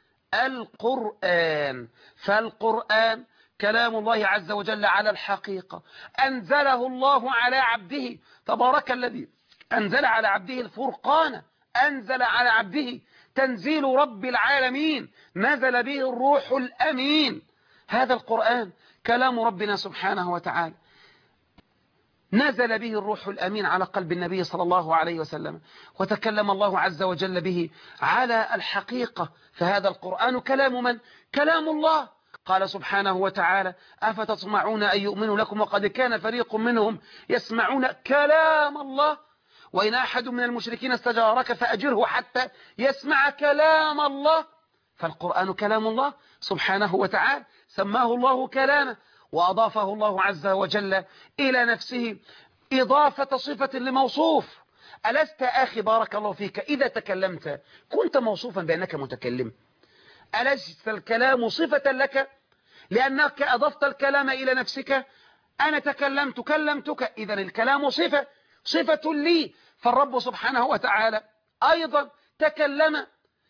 S1: القرآن. فالقرآن كلام الله عز وجل على الحقيقة، أنزله الله على عبده، تبارك الذي أنزل على عبده الفرقان، أنزل على عبده تنزيل رب العالمين، نزل به الروح الأمين. هذا القرآن كلام ربنا سبحانه وتعالى. نزل به الروح الأمين على قلب النبي صلى الله عليه وسلم، وتكلم الله عز وجل به على الحقيقة. فهذا القرآن كلام من؟ كلام الله. قال سبحانه وتعالى: أفتطمعون أن يؤمنوا لكم وقد كان فريق منهم يسمعون كلام الله وإن أحد من المشركين استجارك فأجره حتى يسمع كلام الله. فالقرآن كلام الله سبحانه وتعالى، سماه الله كلاما، وأضافه الله عز وجل إلى نفسه إضافة صفة لموصوف. ألست أخي بارك الله فيك إذا تكلمت كنت موصوفا بأنك متكلم؟ ألست الكلام صفة لك لأنك أضفت الكلام إلى نفسك؟ أنا تكلمت كلمتك، إذا الكلام صفة صفة لي. فالرب سبحانه وتعالى أيضا تكلم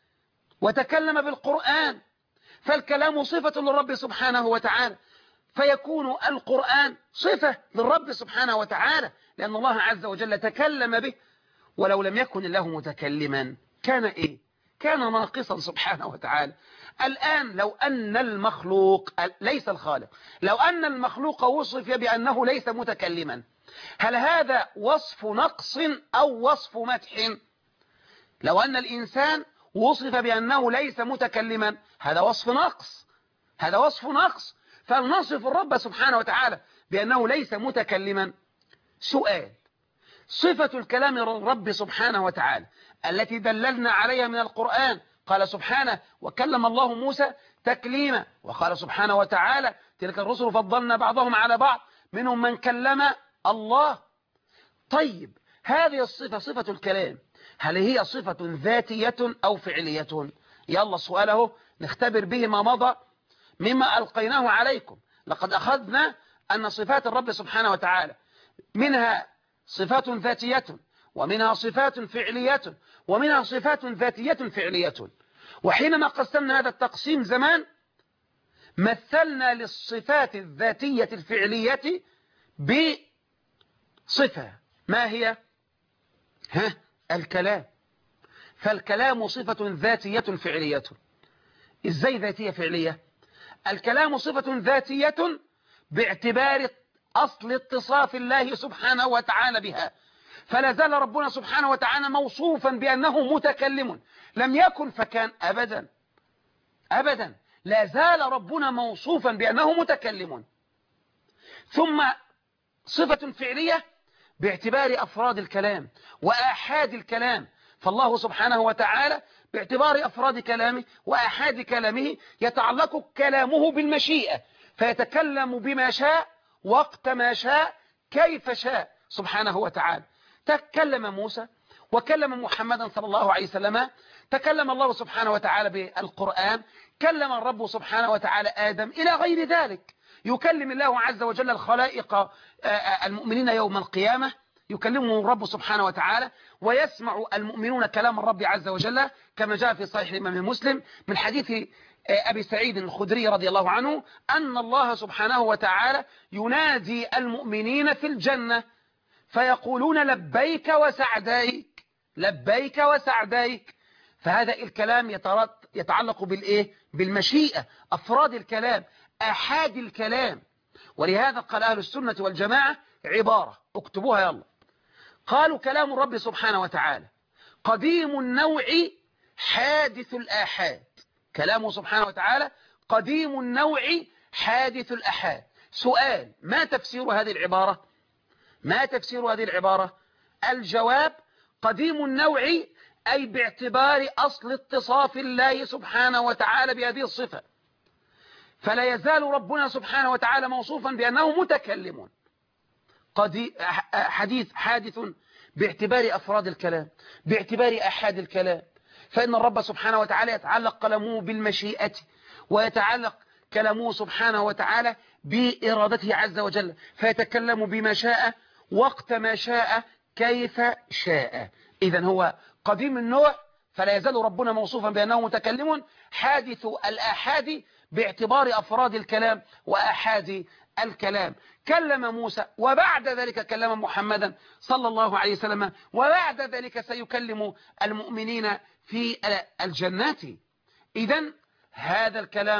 S1: وتكلم بالقرآن، فالكلام صفة للرب سبحانه وتعالى، فيكون القرآن صفة للرب سبحانه وتعالى لأن الله عز وجل تكلم به. ولو لم يكن الله متكلما كان إيه؟ كان ناقصا سبحانه وتعالى. الآن لو أن المخلوق ليس الخالق، لو أن المخلوق وصف بأنه ليس متكلما، هل هذا وصف نقص أو وصف مدح؟ لو أن الإنسان وصف بأنه ليس متكلما هذا وصف نقص، هذا وصف نقص. فلنصف الرب سبحانه وتعالى بأنه ليس متكلما. سؤال: صفة الكلام للرب سبحانه وتعالى التي دللنا عليها من القرآن، قال سبحانه: وكلم الله موسى تكليما، وقال سبحانه وتعالى: تلك الرسل فضلنا بعضهم على بعض منهم من كلم الله. طيب هذه الصفة صفة الكلام هل هي صفة ذاتية أو فعلية؟ يلا سؤاله نختبر به ما مضى مما ألقيناه عليكم. لقد أخذنا أن صفات الرب سبحانه وتعالى منها صفات ذاتية ومنها صفات فعلية ومنها صفات ذاتية فعلية. وحينما قسمنا هذا التقسيم زمان مثلنا للصفات الذاتية الفعلية بصفة، ما هي؟ ها الكلام. فالكلام صفة ذاتية فعلية. إزاي ذاتية فعلية؟ الكلام صفة ذاتية باعتبار أصل اتصاف الله سبحانه وتعالى بها، فلا زال ربنا سبحانه وتعالى موصوفا بأنه متكلم، لم يكن فكان أبدا أبدا، لا زال ربنا موصوفا بأنه متكلم. ثم صفة فعلية باعتبار أفراد الكلام وآحاد الكلام، فالله سبحانه وتعالى باعتبار أفراد كلامه وآحاد كلامه يتعلق كلامه بالمشيئة، فيتكلم بما شاء وقت ما شاء كيف شاء سبحانه وتعالى. تكلم موسى وكلم محمدا صلى الله عليه وسلم، تكلم الله سبحانه وتعالى بالقرآن، كلم الرب سبحانه وتعالى آدم، إلى غير ذلك. يكلم الله عز وجل الخلائق المؤمنين يوم القيامة، يكلمهم الرب سبحانه وتعالى، ويسمع المؤمنون كلام الرب عز وجل كما جاء في صحيح الإمام مسلم من حديث أبي سعيد الخدري رضي الله عنه أن الله سبحانه وتعالى ينادي المؤمنين في الجنة فيقولون لبيك وسعديك، لبيك وسعديك. فهذا الكلام يتعلق بالإيه؟ بالمشيئة، أفراد الكلام، آحاد الكلام. ولهذا قال أهل السنة والجماعة عبارة اكتبوها يلا، قالوا كلام الرب سبحانه وتعالى قديم النوع حادث الآحاد. كلامه سبحانه وتعالى قديم النوع حادث الآحاد. سؤال: ما تفسير هذه العبارة؟ ما تفسير هذه العبارة؟ الجواب: قديم النوع أي باعتبار أصل اتصاف الله سبحانه وتعالى بهذه الصفة، فلا يزال ربنا سبحانه وتعالى موصوفا بأنه متكلم. حديث حادث باعتبار أفراد الكلام، باعتبار أحاد الكلام، فإن الرب سبحانه وتعالى يتعلق كلامه بالمشيئة، ويتعلق كلامه سبحانه وتعالى بإرادته عز وجل، فيتكلم بما شاء وقت ما شاء كيف شاء. إذن هو قديم النوع فلا يزال ربنا موصوفا بأنه متكلم، حادث الآحاد باعتبار أفراد الكلام وآحاد الكلام. كلم موسى وبعد ذلك كلم محمدا صلى الله عليه وسلم، وبعد ذلك سيكلم المؤمنين في الجنات. إذن هذا الكلام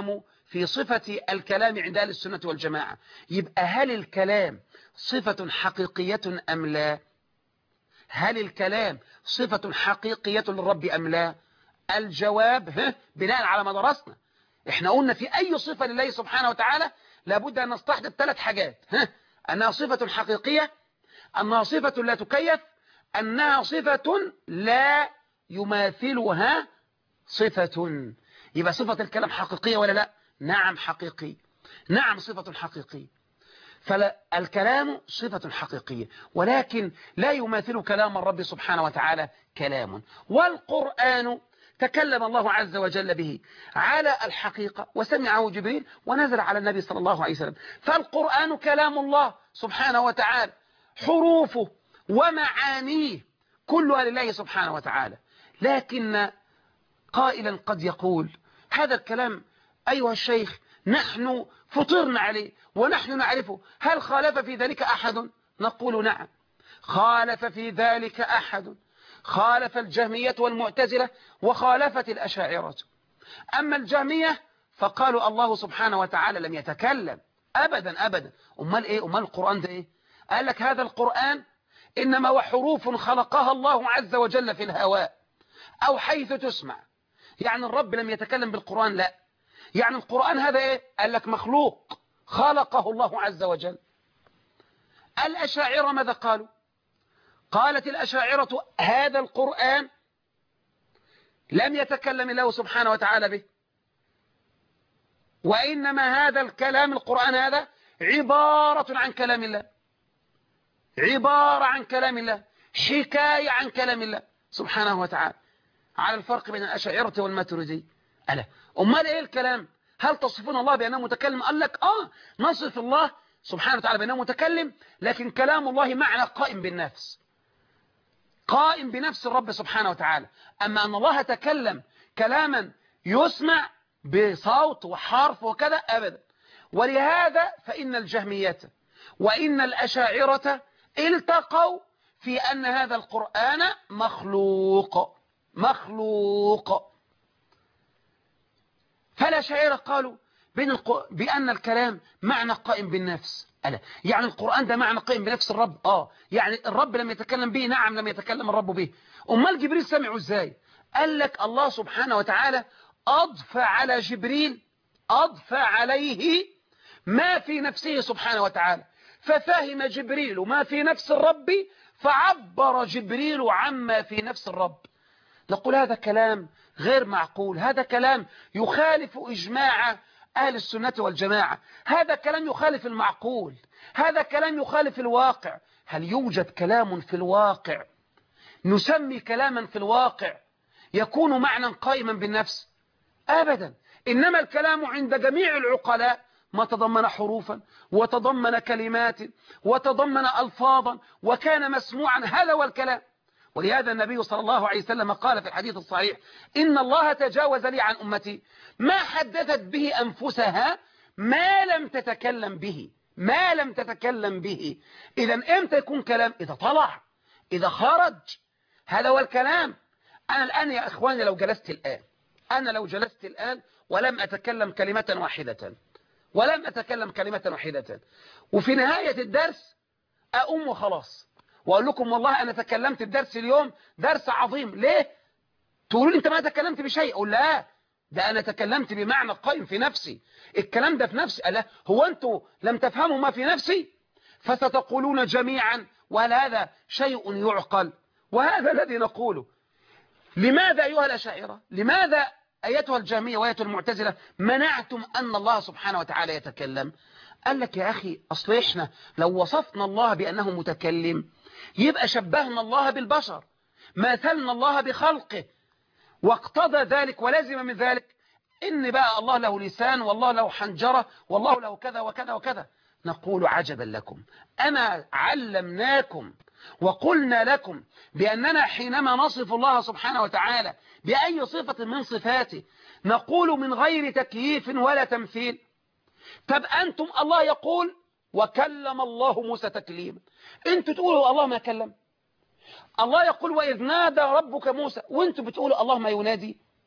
S1: في صفة الكلام عند أهل السنة والجماعة. يبقى هل الكلام صفة حقيقية أم لا؟ هل الكلام صفة حقيقية للرب أم لا؟ الجواب بناء على ما درسنا. احنا قلنا في أي صفة لله سبحانه وتعالى لابد أن نستحضر ثلاث حاجات: أنها صفة حقيقية، أنها صفة لا تكيف، أنها صفة لا يماثلها صفة. يبقى صفة الكلام حقيقية ولا لا؟ نعم حقيقي، نعم صفة حقيقية. فالكلام صفة حقيقية، ولكن لا يماثل كلام الرب سبحانه وتعالى كلام. والقرآن تكلم الله عز وجل به على الحقيقة، وسمعه جبريل ونزل على النبي صلى الله عليه وسلم. فالقرآن كلام الله سبحانه وتعالى، حروفه ومعانيه كلها لله سبحانه وتعالى. لكن قائلا قد يقول: هذا الكلام أيها الشيخ نحن فطرنا عليه ونحن نعرفه، هل خالف في ذلك أحد؟ نقول: نعم خالف في ذلك أحد، خالف الجهمية والمعتزلة وخالفت الأشاعرة. أما الجهمية فقالوا الله سبحانه وتعالى لم يتكلم أبدا أبدا. أمال إيه؟ أمال القرآن ده إيه؟ قال لك هذا القرآن إنما وحروف خلقها الله عز وجل في الهواء أو حيث تسمع. يعني الرب لم يتكلم بالقرآن؟ لا. يعني القرآن هذا إيه؟ قال لك مخلوق خلقه الله عز وجل. الأشاعرة ماذا قالوا؟ قالت الأشاعرة هذا القرآن لم يتكلم الله سبحانه وتعالى به، وإنما هذا الكلام القرآن هذا عبارة عن كلام الله، عبارة عن كلام الله، حكاية عن كلام الله سبحانه وتعالى. على الفرق بين الأشاعرة والماتريدية. ألا أمال إيه الكلام؟ هل تصفون الله بأنه متكلم؟ قال لك آه نصف الله سبحانه وتعالى بأنه متكلم، لكن كلام الله معنى قائم بالنفس، قائم بنفس الرب سبحانه وتعالى. أما أن الله تكلم كلاما يسمع بصوت وحرف وكذا أبدا. ولهذا فإن الجهمية وإن الأشاعرة التقوا في أن هذا القرآن مخلوق مخلوق. فالأشاعرة قالوا بين الق... بأن الكلام معنى قائم بالنفس. ألا يعني القرآن ده معنى قائم بنفس الرب؟ آه يعني الرب لم يتكلم به؟ نعم لم يتكلم الرب به. أمال جبريل سمعه إزاي؟ قال لك الله سبحانه وتعالى أضفى على جبريل، أضفى عليه ما في نفسه سبحانه وتعالى، ففهم جبريل ما في نفس الرب فعبر جبريل عما في نفس الرب. نقول هذا كلام غير معقول، هذا كلام يخالف إجماع أهل السنة والجماعة، هذا كلام يخالف المعقول، هذا كلام يخالف الواقع. هل يوجد كلام في الواقع نسمي كلاما في الواقع يكون معنى قائما بالنفس؟ أبدا. إنما الكلام عند جميع العقلاء ما تضمن حروفا وتضمن كلمات وتضمن ألفاظا وكان مسموعا، هذا هو الكلام. ولهذا النبي صلى الله عليه وسلم قال في الحديث الصحيح: إن الله تجاوز لي عن أمتي ما حدثت به أنفسها ما لم تتكلم به، ما لم تتكلم به. إذا إمتى يكون كلام؟ إذا طلع، إذا خرج، هذا هو الكلام. أنا الآن يا إخواني لو جلست الآن أنا لو جلست الآن ولم أتكلم كلمة واحدة ولم أتكلم كلمة واحدة وفي نهاية الدرس أقوم وخلاص وأقول لكم والله أنا تكلمت الدرس اليوم درس عظيم، ليه؟ تقولوا لي أنت ما تكلمت بشيء. أقول لا، ده أنا تكلمت بمعنى قائم في نفسي، الكلام ده في نفسي. ألا هو أنتوا لم تفهموا ما في نفسي فستقولون جميعا وهل هذا شيء يعقل؟ وهذا الذي نقوله. لماذا أيها الأشاعرة، لماذا أيتها الجهمية وأيتها المعتزلة منعتم أن الله سبحانه وتعالى يتكلم؟ قال لك يا أخي أصل إحنا لو وصفنا الله بأنه متكلم يبقى شبهنا الله بالبشر، مثلنا الله بخلقه، واقتضى ذلك ولازم من ذلك إن بقى الله له لسان والله له حنجرة والله له كذا وكذا وكذا. نقول عجبا لكم، أما علمناكم وقلنا لكم بأننا حينما نصف الله سبحانه وتعالى بأي صفة من صفاته نقول من غير تكييف ولا تمثيل؟ طب أنتم الله يقول وكلم الله موسى تكليما، أنتم تقولوا الله ما كلم. الله يقول وإذ نادى ربك موسى، وأنتم بتقولوا الله ما ينادي.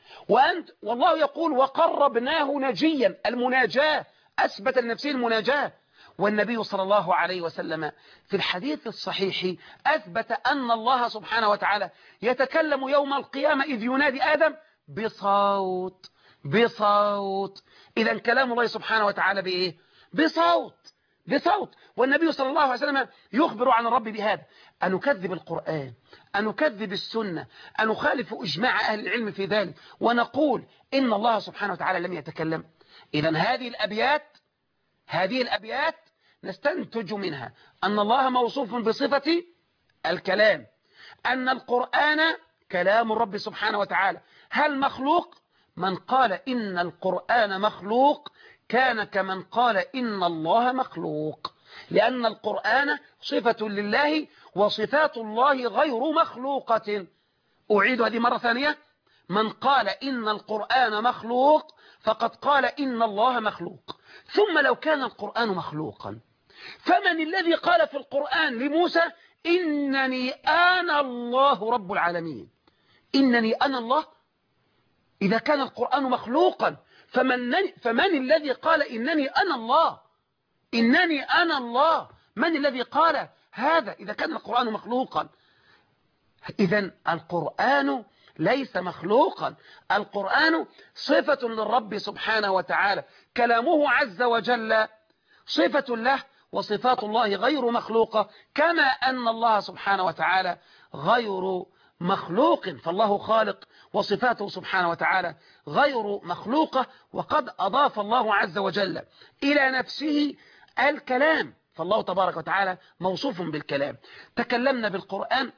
S1: وأنت والله يقول وقربناه نجيا، المناجاة، أثبت لنفسه المناجاة. والنبي صلى الله عليه وسلم في الحديث الصحيح أثبت أن الله سبحانه وتعالى يتكلم يوم القيامة إذ ينادي آدم بصوت بصوت. إذا كلام الله سبحانه وتعالى بإيه؟ بصوت بصوت. والنبي صلى الله عليه وسلم يخبر عن الرب بهذا. أن نكذب القرآن، أن نكذب السنة، أن نخالف إجماع أهل العلم في ذلك ونقول إن الله سبحانه وتعالى لم يتكلم. إذا هذه الأبيات هذه الأبيات نستنتج منها أن الله موصوف بصفة الكلام، أن القرآن كلام الرب سبحانه وتعالى. هل مخلوق؟ من قال إن القرآن مخلوق كان كمن قال إن الله مخلوق، لأن القرآن صفة لله وصفات الله غير مخلوقة. أعيد هذه مرة ثانية: من قال إن القرآن مخلوق فقد قال إن الله مخلوق. ثم لو كان القرآن مخلوقا فمن الذي قال في القرآن لموسى إنني أنا الله رب العالمين؟ إنني أنا الله. إذا كان القرآن مخلوقا فمن, فمن الذي قال إنني أنا الله؟ إنني أنا الله، من الذي قال هذا إذا كان القرآن مخلوقا؟ إذن القرآن ليس مخلوقا، القرآن صفة للرب سبحانه وتعالى، كلامه عز وجل صفة له وصفات الله غير مخلوقة، كما أن الله سبحانه وتعالى غير مخلوق. فالله خالق وصفاته سبحانه وتعالى غير مخلوقة. وقد أضاف الله عز وجل إلى نفسه الكلام، فالله تبارك وتعالى موصوف بالكلام. تكلمنا بالقرآن،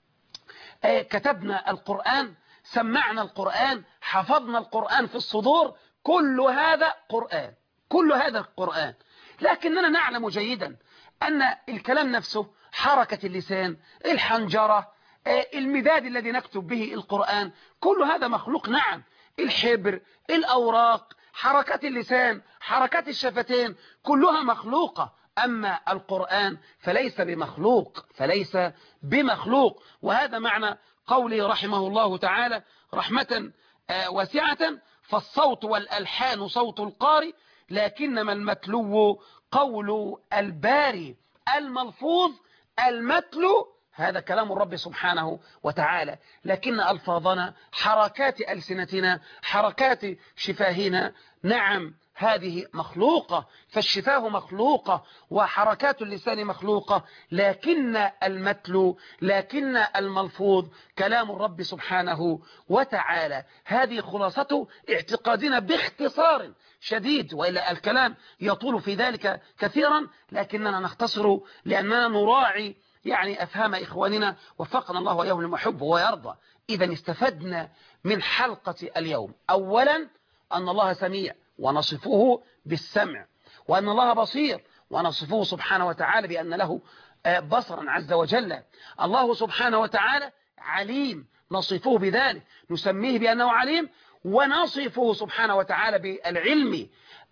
S1: كتبنا القرآن، سمعنا القرآن، حفظنا القرآن في الصدور، كل هذا قرآن، كل هذا القرآن. لكننا نعلم جيدا أن الكلام نفسه، حركة اللسان، الحنجرة، المداد الذي نكتب به القرآن، كل هذا مخلوق. نعم، الحبر، الأوراق، حركات اللسان، حركات الشفتين، كلها مخلوقة. أما القرآن فليس بمخلوق، فليس بمخلوق. وهذا معنى قوله رحمه الله تعالى رحمة واسعة: فالصوت والألحان صوت القارئ لكنما المتلو قول الباري. الملفوظ المتلو هذا كلام الرب سبحانه وتعالى، لكن ألفاظنا، حركات ألسنتنا، حركات شفاهنا، نعم هذه مخلوقة، فالشفاه مخلوقة وحركات اللسان مخلوقة، لكن المتلو، لكن الملفوظ كلام الرب سبحانه وتعالى. هذه خلاصة اعتقادنا باختصار شديد، وإلا الكلام يطول في ذلك كثيرا، لكننا نختصر لأننا نراعي يعني أفهام إخواننا وفقنا الله وإياهم لما يحب ويرضى. إذا استفدنا من حلقة اليوم أولا أن الله سميع ونصفه بالسمع، وأن الله بصير ونصفه سبحانه وتعالى بأن له بصرا عز وجل. الله سبحانه وتعالى عليم، نصفه بذلك، نسميه بأنه عليم، ونصفه سبحانه وتعالى بالعلم.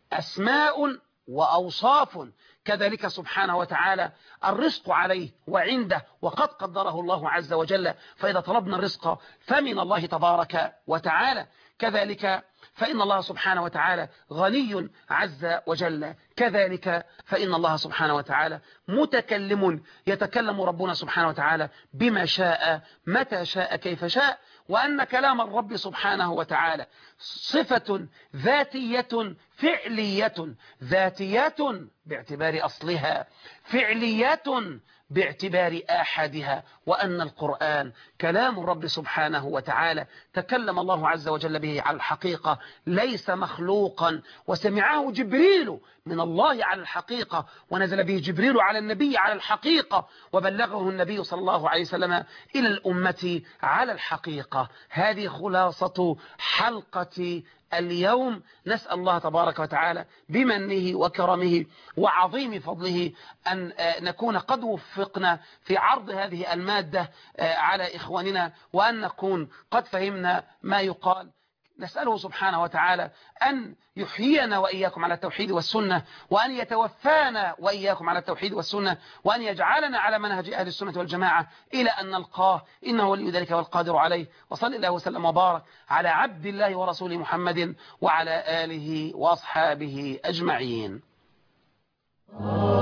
S1: أسماء وأوصاف، كذلك سبحانه وتعالى الرزق عليه وعنده، وقد قدره الله عز وجل، فإذا طلبنا الرزق فمن الله تبارك وتعالى. كذلك فإن الله سبحانه وتعالى غني عز وجل، كذلك فإن الله سبحانه وتعالى متكلم، يتكلم ربنا سبحانه وتعالى بما شاء متى شاء كيف شاء. وأن كلام الرب سبحانه وتعالى صفة ذاتية فعلية، ذاتية باعتبار أصلها، فعلية باعتبار آحادها. وأن القرآن كلام الرب سبحانه وتعالى تكلم الله عز وجل به على الحقيقة، ليس مخلوقا. وسمعه جبريل من الله على الحقيقة، ونزل به جبريل على النبي على الحقيقة، وبلغه النبي صلى الله عليه وسلم إلى الأمة على الحقيقة. هذه خلاصة حلقة اليوم. نسأل الله تبارك وتعالى بمنه وكرمه وعظيم فضله أن نكون قد وفقنا في عرض هذه المادة على إخواننا، وأن نكون قد فهمنا ما يقال نسأله سبحانه وتعالى أن يحيينا وإياكم على التوحيد والسنة، وأن يتوفانا وإياكم على التوحيد والسنة، وأن يجعلنا على منهج أهل السنة والجماعة إلى أن نلقاه، إنه ولي ذلك والقادر عليه. وصلى الله وسلم وبارك على عبد الله ورسوله محمد وعلى آله وأصحابه أجمعين.